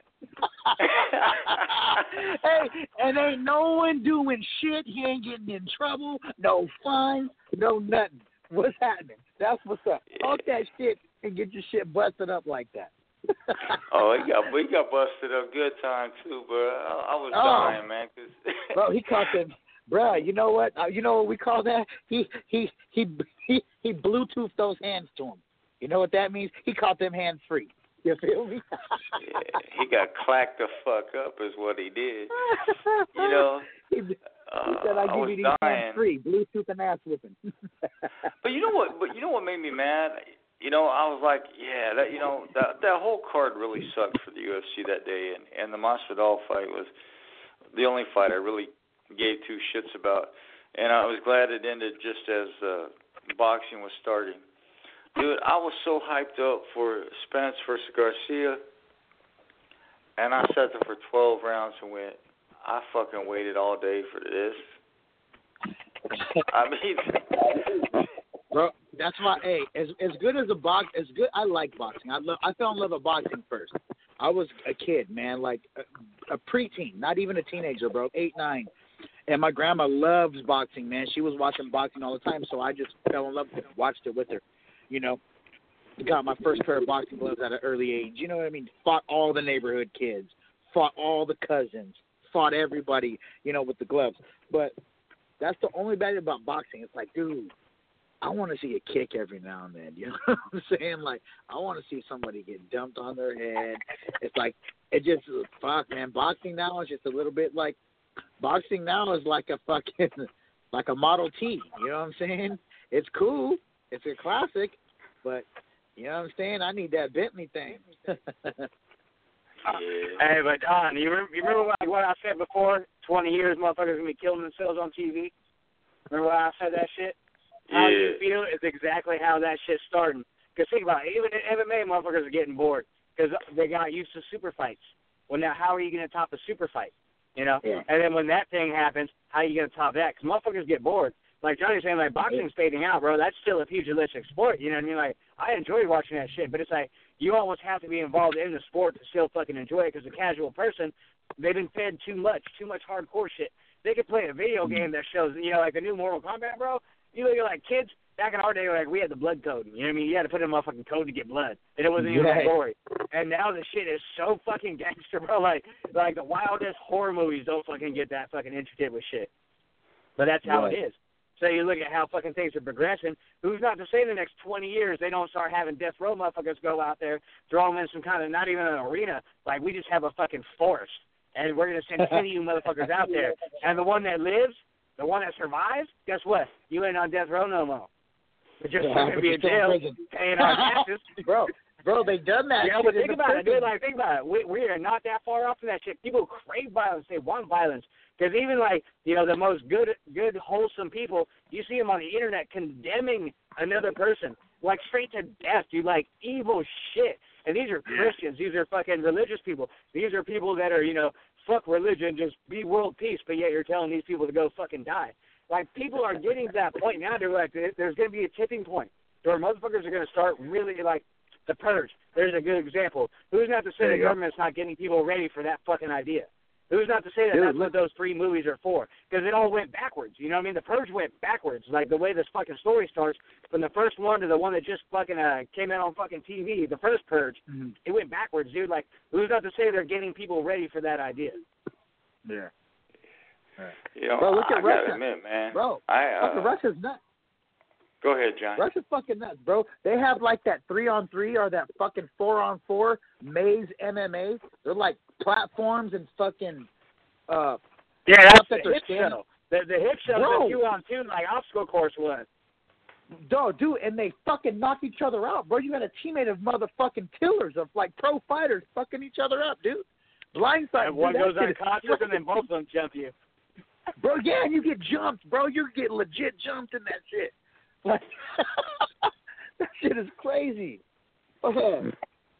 S5: Hey, and ain't no one doing shit. He ain't getting in trouble. No fines. No nothing. What's happening? That's what's up. Talk that shit and get your shit busted up like that.
S3: Oh, he got busted up good time too, bro. I was dying, man. Cause
S5: bro, he caught them. Bro, you know what? You know what we call that? He Bluetoothed those hands to him. You know what that means? He caught them hands free. You feel me?
S3: Yeah, he got clacked the fuck up is what he did. You know,
S5: he said, "I give you these hands free, Bluetooth and ass whipping."
S3: But you know what? But you know what made me mad? You know, I was like, yeah, that whole card really sucked for the UFC that day, and the Masvidal fight was the only fight I really gave 2 shits about, and I was glad it ended just as boxing was starting. Dude, I was so hyped up for Spence versus Garcia, and I sat there for 12 rounds and went, I fucking waited all day for this. I mean,
S5: bro, that's why. Hey, as good as good. I like boxing. I fell in love with boxing first. I was a kid, man, like a preteen, not even a teenager, bro, 8, 9. And my grandma loves boxing, man. She was watching boxing all the time, so I just fell in love with it, watched it with her. You know, got my first pair of boxing gloves at an early age. You know what I mean? Fought all the neighborhood kids, fought all the cousins, fought everybody, you know, with the gloves. But that's the only bad thing about boxing. It's like, dude, I want to see a kick every now and then. You know what I'm saying? Like, I want to see somebody get dumped on their head. It's like, it just, fuck, man. Boxing now is just a little bit like, boxing now is like a fucking, like a Model T. You know what I'm saying? It's cool. It's a classic. But, you know what I'm saying? I need that Bentley thing.
S4: Hey, but Don, you remember what I said before? 20 years, motherfuckers gonna be killing themselves on TV. Remember when I said that shit? How you feel is exactly how that shit's starting. Because think about it, even in MMA, motherfuckers are getting bored because they got used to super fights. Well, now how are you gonna top a super fight? You know?
S5: Yeah.
S4: And then when that thing happens, how are you gonna top that? Because motherfuckers get bored. Like Johnny's saying, like, boxing's fading out, bro. That's still a pugilistic sport. You know what I mean? Like, I enjoy watching that shit, but it's like you almost have to be involved in the sport to still fucking enjoy it. Because the casual person, they've been fed too much hardcore shit. They could play a video game that shows, you know, like the new Mortal Kombat, bro. You look at like kids back in our day, like we had the blood code. You know what I mean? You had to put in a motherfucking code to get blood, and it wasn't even that gory. And now the shit is so fucking gangster, bro. Like the wildest horror movies don't fucking get that fucking intricate with shit. But that's how it is. So you look at how fucking things are progressing. Who's not to say the next 20 years they don't start having death row motherfuckers go out there, throw them in some kind of, not even an arena, like we just have a fucking forest. And we're going to send 10 of you motherfuckers out there. And the one that lives, the one that survives, guess what? You ain't on death row no more. You're just going to be in jail paying our taxes.
S5: Bro, they done that.
S4: Yeah, but think about it, dude. Like, think about it. We are not that far off from that shit. People crave violence. They want violence. Because even, like, you know, the most good, wholesome people, you see them on the internet condemning another person, like, straight to death, dude, like, evil shit. And these are Christians. These are fucking religious people. These are people that are, you know, fuck religion, just be world peace, but yet you're telling these people to go fucking die. Like, people are getting to that point now. They're like, there's going to be a tipping point where motherfuckers are going to start really, like, the purge. There's a good example. Who's not to say the government's not getting people ready for that fucking idea? Who's not to say that that's what those 3 movies are for? Because it all went backwards. You know what I mean? The Purge went backwards. Like, the way this fucking story starts, from the first one to the one that just fucking came out on fucking TV, the first Purge, it went backwards, dude. Like, who's not to say they're getting people ready for that idea?
S5: Yeah.
S3: You know,
S5: bro, look at
S3: I
S5: Russia.
S3: gotta admit, man.
S5: Bro, Russia's nuts.
S3: Go ahead, John.
S5: Russia's fucking nuts, bro. They have like that 3-on-3 or that fucking 4-on-4 maze MMA. They're like platforms and fucking
S4: yeah, that's the
S5: hip
S4: show. The hip show is a 2-on-2 like obstacle course was.
S5: Dude, and they fucking knock each other out, bro. You got a teammate of motherfucking killers, of like pro fighters fucking each other up, dude. Blindside.
S4: And one goes unconscious and then both of them jump you.
S5: Bro, yeah, and you get jumped, bro. You're getting legit jumped in that shit. Like, that shit is crazy. Fucking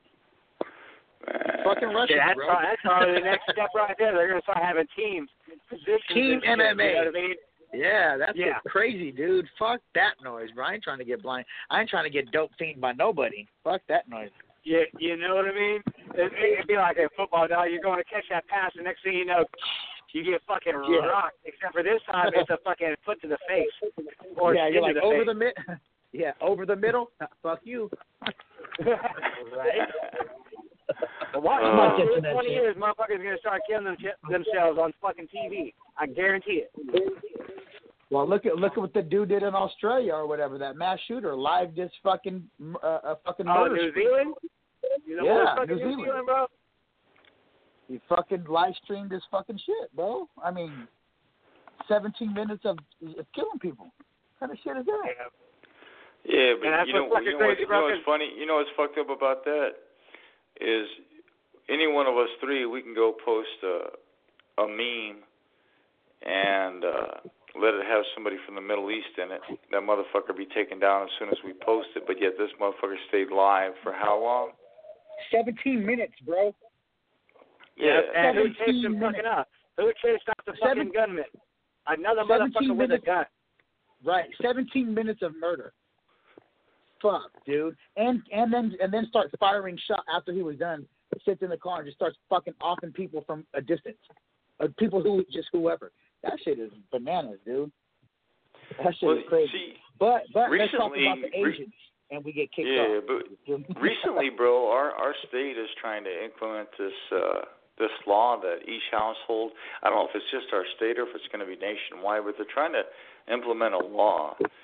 S5: Russia, bro.
S4: That's probably the next step right there. They're going to start having teams.
S5: Team MMA.
S4: You know what I mean?
S5: Yeah, that's crazy, dude. Fuck that noise, bro. I ain't trying to get blind. I ain't trying to get dope fiend by nobody. Fuck that noise.
S4: Yeah, you know what I mean? It'd be like a football dog. You're going to catch that pass, and next thing you know, you get fucking rocked. Except for this time, it's a fucking foot to the face. Or
S5: you're like over
S4: face.
S5: the mid. Yeah, over the middle. Fuck you.
S4: Right? But watch, in 20 years, motherfuckers are going to start killing themselves on fucking TV. I guarantee it.
S5: Well, look at what the dude did in Australia or whatever. That mass shooter live this fucking fucking murder.
S4: New Zealand? You know
S5: New Zealand,
S4: bro.
S5: He fucking live streamed this fucking shit, bro. I mean, 17 minutes of killing people. What kind of shit is that?
S3: Yeah, but you know what's funny? You know what's fucked up about that is any one of us 3, we can go post a meme and let it have somebody from the Middle East in it. That motherfucker be taken down as soon as we post it, but yet this motherfucker stayed live for how long?
S5: 17 minutes, bro.
S3: Yeah.
S4: And who chased him fucking up? Who chased up the fucking gunman? Another motherfucker with a gun.
S5: Right, 17 minutes of murder. Fuck, dude. And then starts firing shot after he was done. Sits in the car and just starts fucking offing people from a distance. People who just whoever. That shit is bananas, dude. That shit is crazy.
S3: See,
S5: but
S3: recently,
S5: let's talk about the Asians and we get kicked off.
S3: Yeah, but recently, bro, our state is trying to implement this law that each household, I don't know if it's just our state or if it's going to be nationwide, but they're trying to implement a law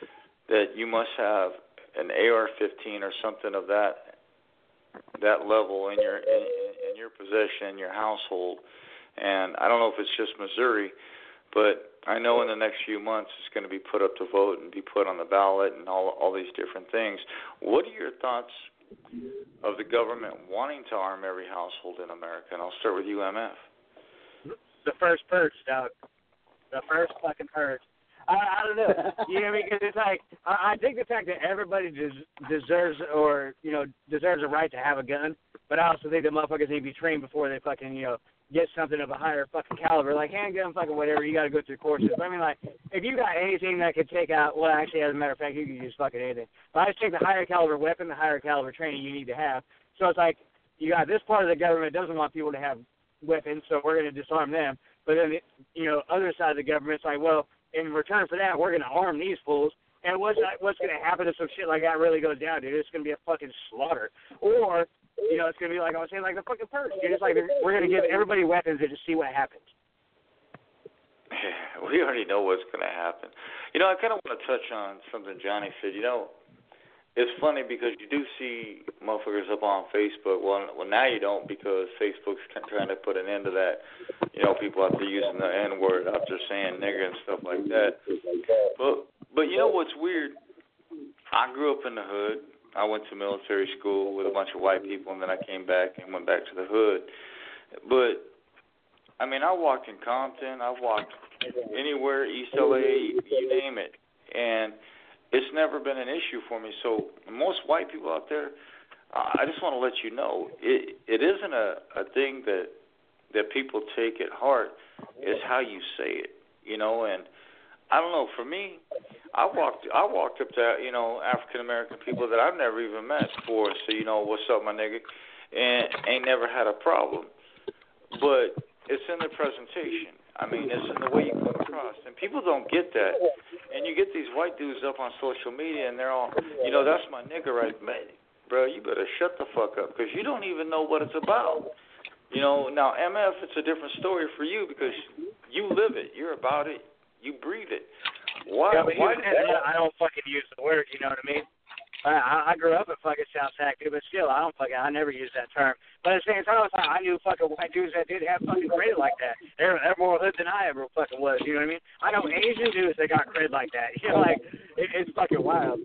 S3: that you must have an AR-15 or something of that level in your possession, in your household. And I don't know if it's just Missouri, but I know in the next few months it's going to be put up to vote and be put on the ballot and all these different things. What are your thoughts of the government wanting to arm every household in America? And I'll start with you, MF.
S4: The first purge, dog. The first fucking purge. I don't know. You know what I mean? Because it's like, I think the fact that everybody deserves a right to have a gun, but I also think the motherfuckers need to be trained before they fucking, get something of a higher fucking caliber, like handgun, fucking whatever. You got to go through courses. But I mean, like, if you got anything that could take out, well, actually, as a matter of fact, you can use fucking anything. But I just take the higher caliber weapon, the higher caliber training you need to have. So it's like, you got this part of the government doesn't want people to have weapons, so we're going to disarm them. But then, other side of the government's like, well, in return for that, we're going to arm these fools. And what's going to happen if some shit like that really goes down, dude? It's going to be a fucking slaughter. Or, it's going to be like I was saying, like the fucking purge, dude. It's like we're going to give everybody weapons and just see what happens.
S3: Yeah, we already know what's going to happen. I kind of want to touch on something Johnny said. It's funny because you do see motherfuckers up on Facebook. Well, now you don't because Facebook's trying to put an end to that. People out there using the N-word, out there saying nigger and stuff like that. But you know what's weird? I grew up in the hood. I went to military school with a bunch of white people, and then I came back and went back to the hood. But, I mean, I walked in Compton. I walked anywhere, East L.A., you name it. And it's never been an issue for me. So most white people out there, I just want to let you know, it isn't a thing that people take at heart. It's how you say it, and I don't know, for me, I walked up to, African American people that I've never even met before and say, what's up, my nigga, and ain't never had a problem. But it's in the presentation. I mean, it's in the way you come across. And people don't get that. And you get these white dudes up on social media, and they're all, that's my nigga right there. Bro, you better shut the fuck up because you don't even know what it's about. Now, MF, it's a different story for you because you live it. You're about it. You breathe it. Why did that?
S4: I don't fucking use the word, you know what I mean? I grew up in fucking South Sac, dude, but still, I never use that term. But at the same time, I knew fucking white dudes that did have fucking cred like that. They're more hood than I ever fucking was, you know what I mean? I know Asian dudes that got cred like that. It's fucking wild.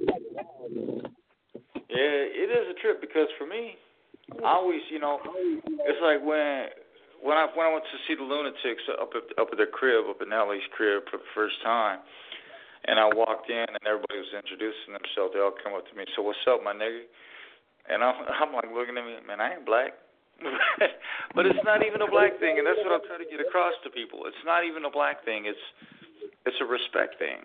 S3: Yeah, it is a trip because for me, I always, it's like when I went to see the Lunatics up at their crib, up in Ellie's crib for the first time. And I walked in, and everybody was introducing themselves. They all come up to me, so what's up, my nigga? And I'm like looking at me, man, I ain't black. But it's not even a black thing, and that's what I'm trying to get across to people. It's not even a black thing. It's a respect thing.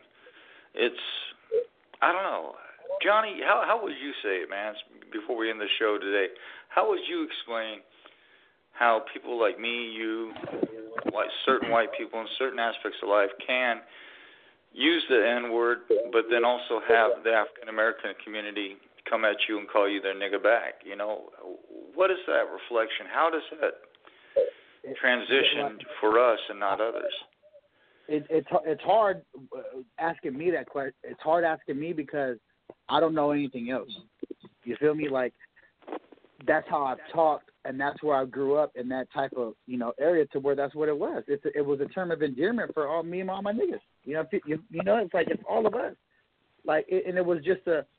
S3: I don't know. Johnny, how would you say it, man, before we end the show today? How would you explain how people like me, you, like certain white people in certain aspects of life can use the N-word, but then also have the African-American community come at you and call you their nigga back? What is that reflection? How does that transition for us and not others?
S5: It's hard asking me that question. It's hard asking me because I don't know anything else. You feel me? Like, that's how I've talked, and that's where I grew up in that type of, area to where that's what it was. It was a term of endearment for all me and all my niggas. It's like it's all of us. Like, and it was just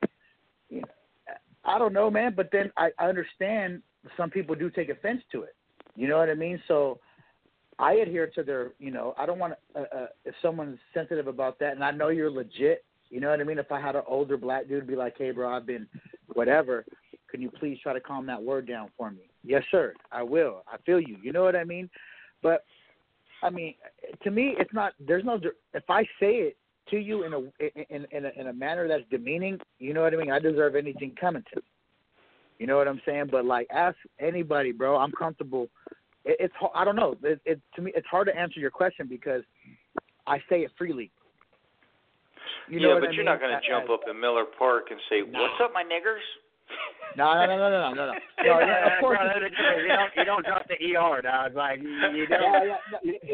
S5: I don't know, man. But then I understand some people do take offense to it. You know what I mean? So I adhere to their, I don't want to, if someone's sensitive about that, and I know you're legit, you know what I mean? If I had an older black dude be like, hey, bro, I've been whatever, can you please try to calm that word down for me? Yes, sir, I will. I feel you. You know what I mean? But, I mean, to me, it's not, there's no, if I say it to you in a manner that's demeaning, you know what I mean? I deserve anything coming to me. You know what I'm saying? But, like, ask anybody, bro. I'm comfortable. It's I don't know. To me, it's hard to answer your question because I say it freely. You know
S3: but you're not going to jump up in Miller Park and say, "What's up, my niggers?"
S5: No. Of course,
S4: you don't drop the ER, dog. Like you don't.
S5: Yeah.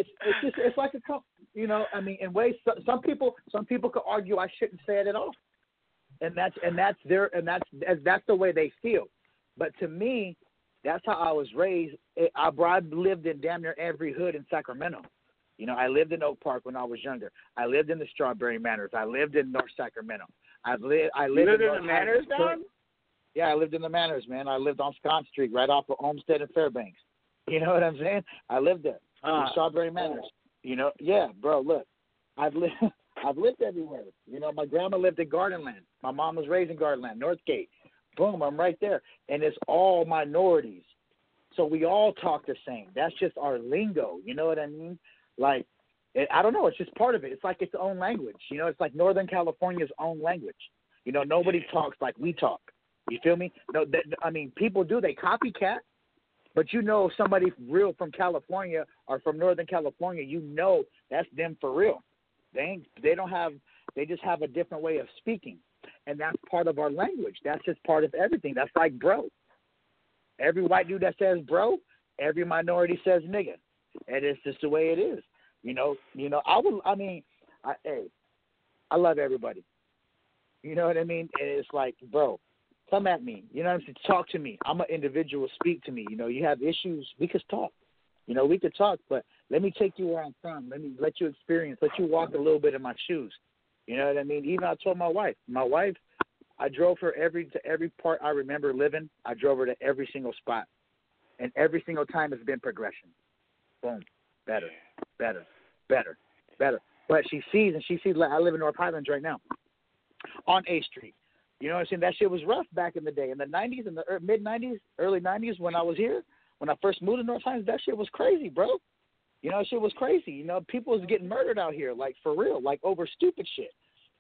S5: It's like a, I mean, in ways some people could argue I shouldn't say it at all. that's the way they feel. But to me, that's how I was raised. I lived in damn near every hood in Sacramento. You know, I lived in Oak Park when I was younger. I lived in the Strawberry Manors. I lived in North Sacramento. I lived
S4: in the Manors, Don?
S5: Yeah, I lived in the Manors, man. I lived on Scott Street, right off of Olmsted and Fairbanks. You know what I'm saying? I lived there. Strawberry Manors. You know, yeah, bro. Look, I've lived everywhere. You know, my grandma lived in Gardenland. My mom was raised in Gardenland, Northgate. Boom, I'm right there. And it's all minorities. So we all talk the same. That's just our lingo. You know what I mean? Like, I don't know. It's just part of it. It's like its own language. You know, it's like Northern California's own language. You know, nobody talks like we talk. You feel me? No, I mean, people do. They copycat. But you know, if somebody real from California or from Northern California, you know that's them for real. They just have a different way of speaking. And that's part of our language. That's just part of everything. That's like bro. Every white dude that says bro, every minority says nigga. And it's just the way it is. You know, I love everybody. You know what I mean? And it's like, bro, come at me. You know what I'm saying? Talk to me. I'm an individual. Speak to me. You know, you have issues, we could talk. You know, we could talk, but let me take you where I'm from. Let me let you experience, let you walk a little bit in my shoes. You know what I mean? Even I told my wife, I drove her to every part I remember living. I drove her to every single spot. And every single time it's been progression. Boom. Better. But she sees, I live in North Highlands right now on A Street. You know what I'm saying? That shit was rough back in the day. In the 90s, in the mid-90s, early 90s when I was here, when I first moved to North Highlands, that shit was crazy, bro. You know, shit was crazy. You know, people was getting murdered out here, like, for real, like, over stupid shit.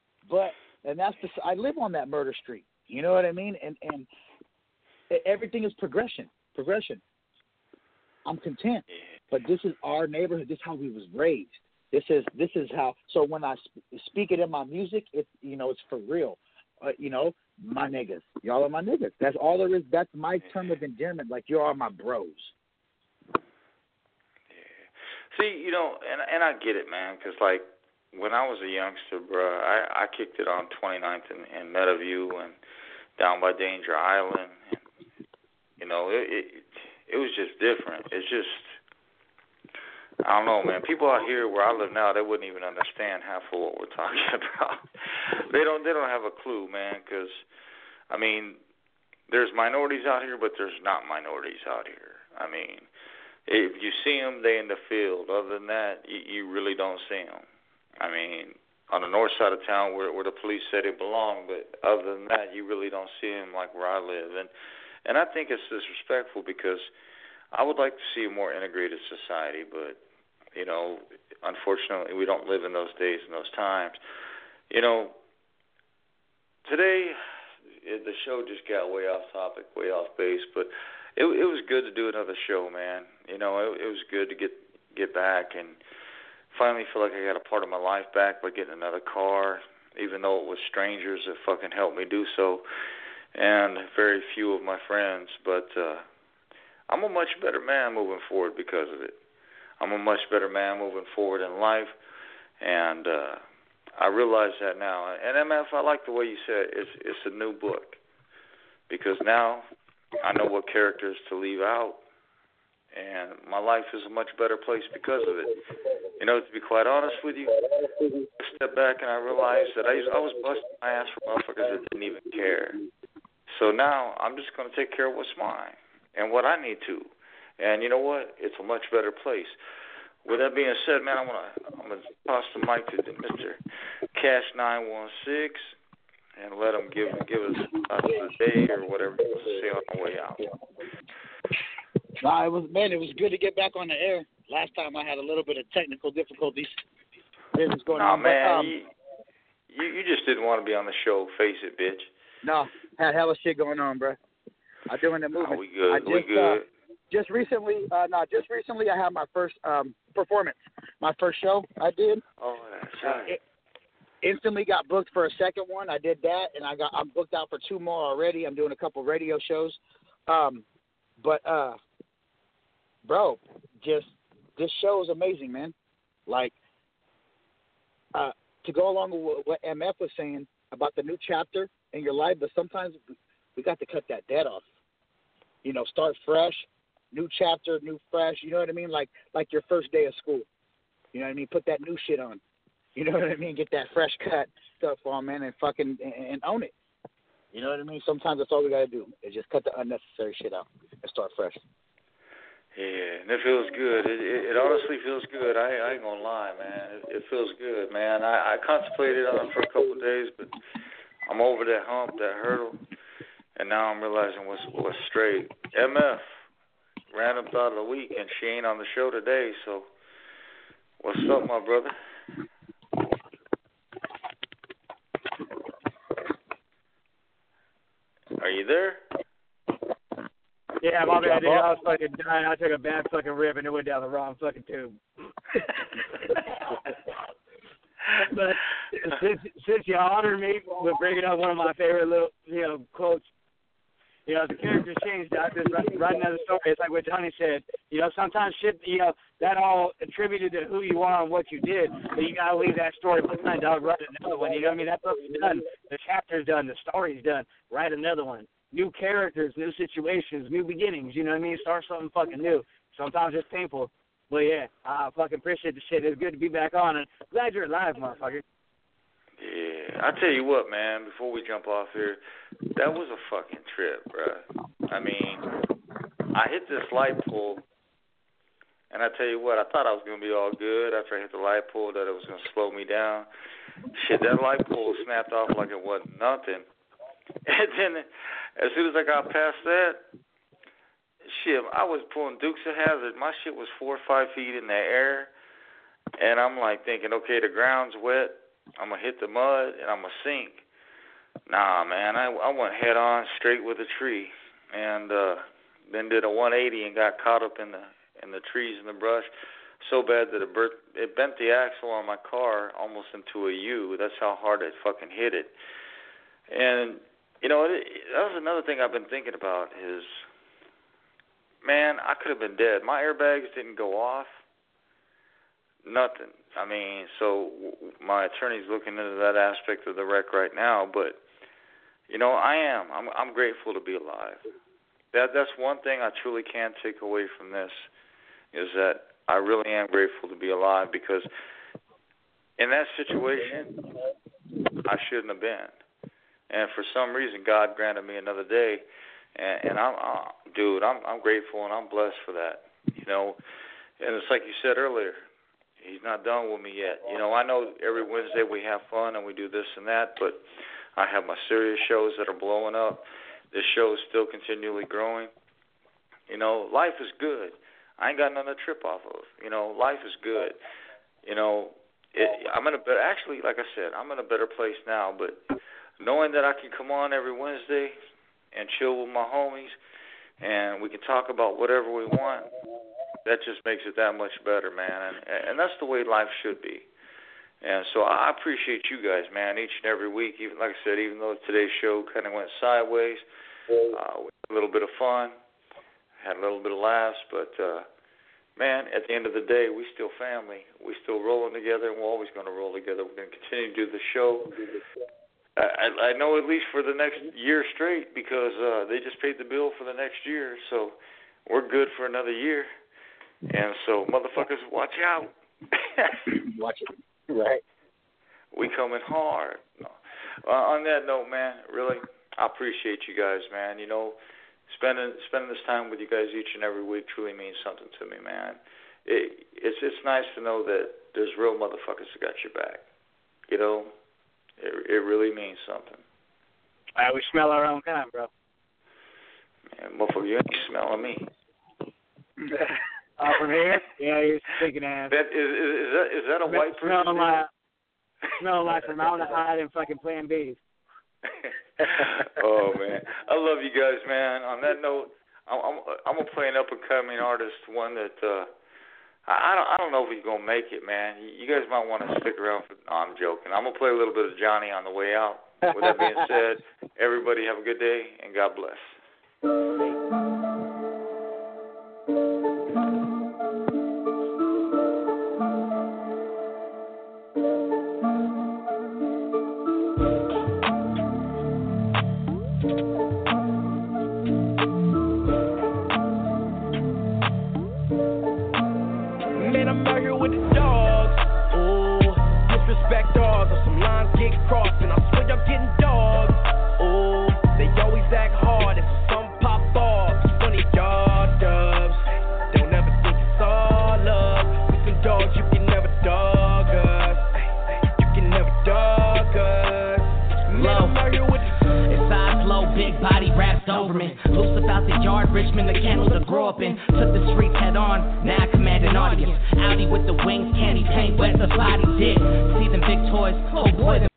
S5: I live on that murder street. You know what I mean? And everything is progression. I'm content. But this is our neighborhood. This is how we was raised. This is how. So when I speak it in my music, it's for real. You know, my niggas. Y'all are my niggas. That's all there is. That's my term of endearment. Like, you are my bros.
S3: See, you know, and I get it, man, because, like, when I was a youngster, bro, I kicked it on 29th and Meadowview and down by Danger Island. And, you know, it was just different. It's just, I don't know, man. People out here where I live now, they wouldn't even understand half of what we're talking about. They don't have a clue, man, because, I mean, there's minorities out here, but there's not minorities out here. I mean, if you see them, they in the field. Other than that, you really don't see them. I mean, on the north side of town where the police say they belong, but other than that, you really don't see them like where I live. And I think it's disrespectful because I would like to see a more integrated society, but, you know, unfortunately, we don't live in those days and those times. You know, today the show just got way off topic, way off base, but it was good to do another show, man. You know, it was good to get back and finally feel like I got a part of my life back by getting another car, even though it was strangers that fucking helped me do so, and very few of my friends. But I'm a much better man moving forward because of it. I'm a much better man moving forward in life, and I realize that now. And MF, I like the way you said it's a new book, because now I know what characters to leave out, and my life is a much better place because of it. You know, to be quite honest with you, I stepped back and I realized that I was busting my ass for motherfuckers that didn't even care. So now I'm just going to take care of what's mine and what I need to. And you know what? It's a much better place. With that being said, man, I'm gonna toss the mic to Mr. Cash 916 and let him give us the day or whatever he wants to say on the way out.
S5: Nah, it was good to get back on the air. Last time I had a little bit of technical difficulties. Business going on.
S3: Man, you just didn't want to be on the show. Face it, bitch.
S5: No, had hella shit going on, bro. I'm doing the movement.
S3: We good.
S5: Just recently, I had my first performance. My first show I did.
S3: Oh, that's right.
S5: Instantly got booked for a second one. I did that, and I'm booked out for 2 more already. I'm doing a couple radio shows. Bro, just this show is amazing, man. Like, to go along with what MF was saying about the new chapter in your life, but sometimes we got to cut that debt off. You know, start fresh, new chapter, new fresh. You know what I mean? Like your first day of school. You know what I mean? Put that new shit on. You know what I mean? Get that fresh cut stuff on, man, and fucking and own it. You know what I mean? Sometimes that's all we gotta do is just cut the unnecessary shit out and start fresh.
S3: Yeah, and it feels good. It honestly feels good. I ain't gonna lie, man. It feels good, man. I contemplated on it for a couple of days, but I'm over that hump, that hurdle, and now I'm realizing what's straight. MF, random thought of the week, and she ain't on the show today, so what's up, my brother? Are you there?
S4: Yeah, my bad, dude. I was fucking dying. I took a bad fucking rip and it went down the wrong fucking tube. But since you honored me with bringing up one of my favorite little, quotes, the characters changed. I just write another story. It's like what Johnny said. Sometimes shit, that all attributed to who you are and what you did, but you gotta leave that story behind. Dog, write another one. You know what I mean? That book's done. The chapter's done. The story's done. Write another one. New characters, new situations, new beginnings. You know what I mean? Start something fucking new. Sometimes it's painful, but yeah, I fucking appreciate the shit. It's good to be back on, and glad you're alive, motherfucker.
S3: Yeah, I tell you what, man. Before we jump off here, that was a fucking trip, bro. I mean, I hit this light pole, and I tell you what, I thought I was gonna be all good after I hit the light pole. That it was gonna slow me down. Shit, that light pole snapped off like it wasn't nothing. And then, as soon as I got past that, shit, I was pulling Dukes of Hazzard. My shit was 4 or 5 feet in the air, and I'm like thinking, okay, the ground's wet. I'm gonna hit the mud and I'm gonna sink. Nah, man, I went head on straight with a tree, and then did a 180 and got caught up in the trees and the brush so bad that it bent the axle on my car almost into a U. That's how hard it fucking hit it. And that was another thing I've been thinking about is, man, I could have been dead. My airbags didn't go off. Nothing. I mean, so my attorney's looking into that aspect of the wreck right now, but I'm grateful to be alive. That's one thing I truly can take away from this, is that I really am grateful to be alive, because in that situation I shouldn't have been. And for some reason God granted me another day, and I'm grateful and I'm blessed for that. And it's like you said earlier, He's not done with me yet. I know every Wednesday we have fun and we do this and that, but I have my serious shows that are blowing up. This show is still continually growing. Life is good. I ain't got nothing to trip off of. Life is good. I'm in a better, actually, like I said, I'm in a better place now, but knowing that I can come on every Wednesday and chill with my homies and we can talk about whatever we want, that just makes it that much better, man. And that's the way life should be. And so I appreciate you guys, man, each and every week. Even like I said, even though today's show kind of went sideways, we had a little bit of fun, had a little bit of laughs, but man, at the end of the day, we still family. We still rolling together, and we're always going to roll together. We're going to continue to do the show. I know at least for the next year straight, because they just paid the bill for the next year, so we're good for another year. And so, motherfuckers, watch out.
S5: Watch it. Right.
S3: We coming hard. On that note, man, really, I appreciate you guys, man. Spending this time with you guys each and every week truly means something to me, man. It's nice to know that there's real motherfuckers that got your back. It really means something.
S4: We smell our own kind, bro.
S3: Man, motherfucker, you ain't smelling me.
S4: From here? Yeah, you're stinking ass.
S3: Is that a white person?
S4: Smelling like formaldehyde and fucking Plan Bs.
S3: Oh, man. I love you guys, man. On that note, I'm going to play an up-and-coming artist, one that I don't know if he's going to make it, man. You guys might want to stick around for... No, I'm joking. I'm going to play a little bit of Johnny on the way out. With that being said, everybody have a good day, and God bless.
S6: Richmond, the candles I grew up in. Took the streets head on, now I command an audience. Audi with the wings, candy paint, wet the body did. See them big toys, oh boy, them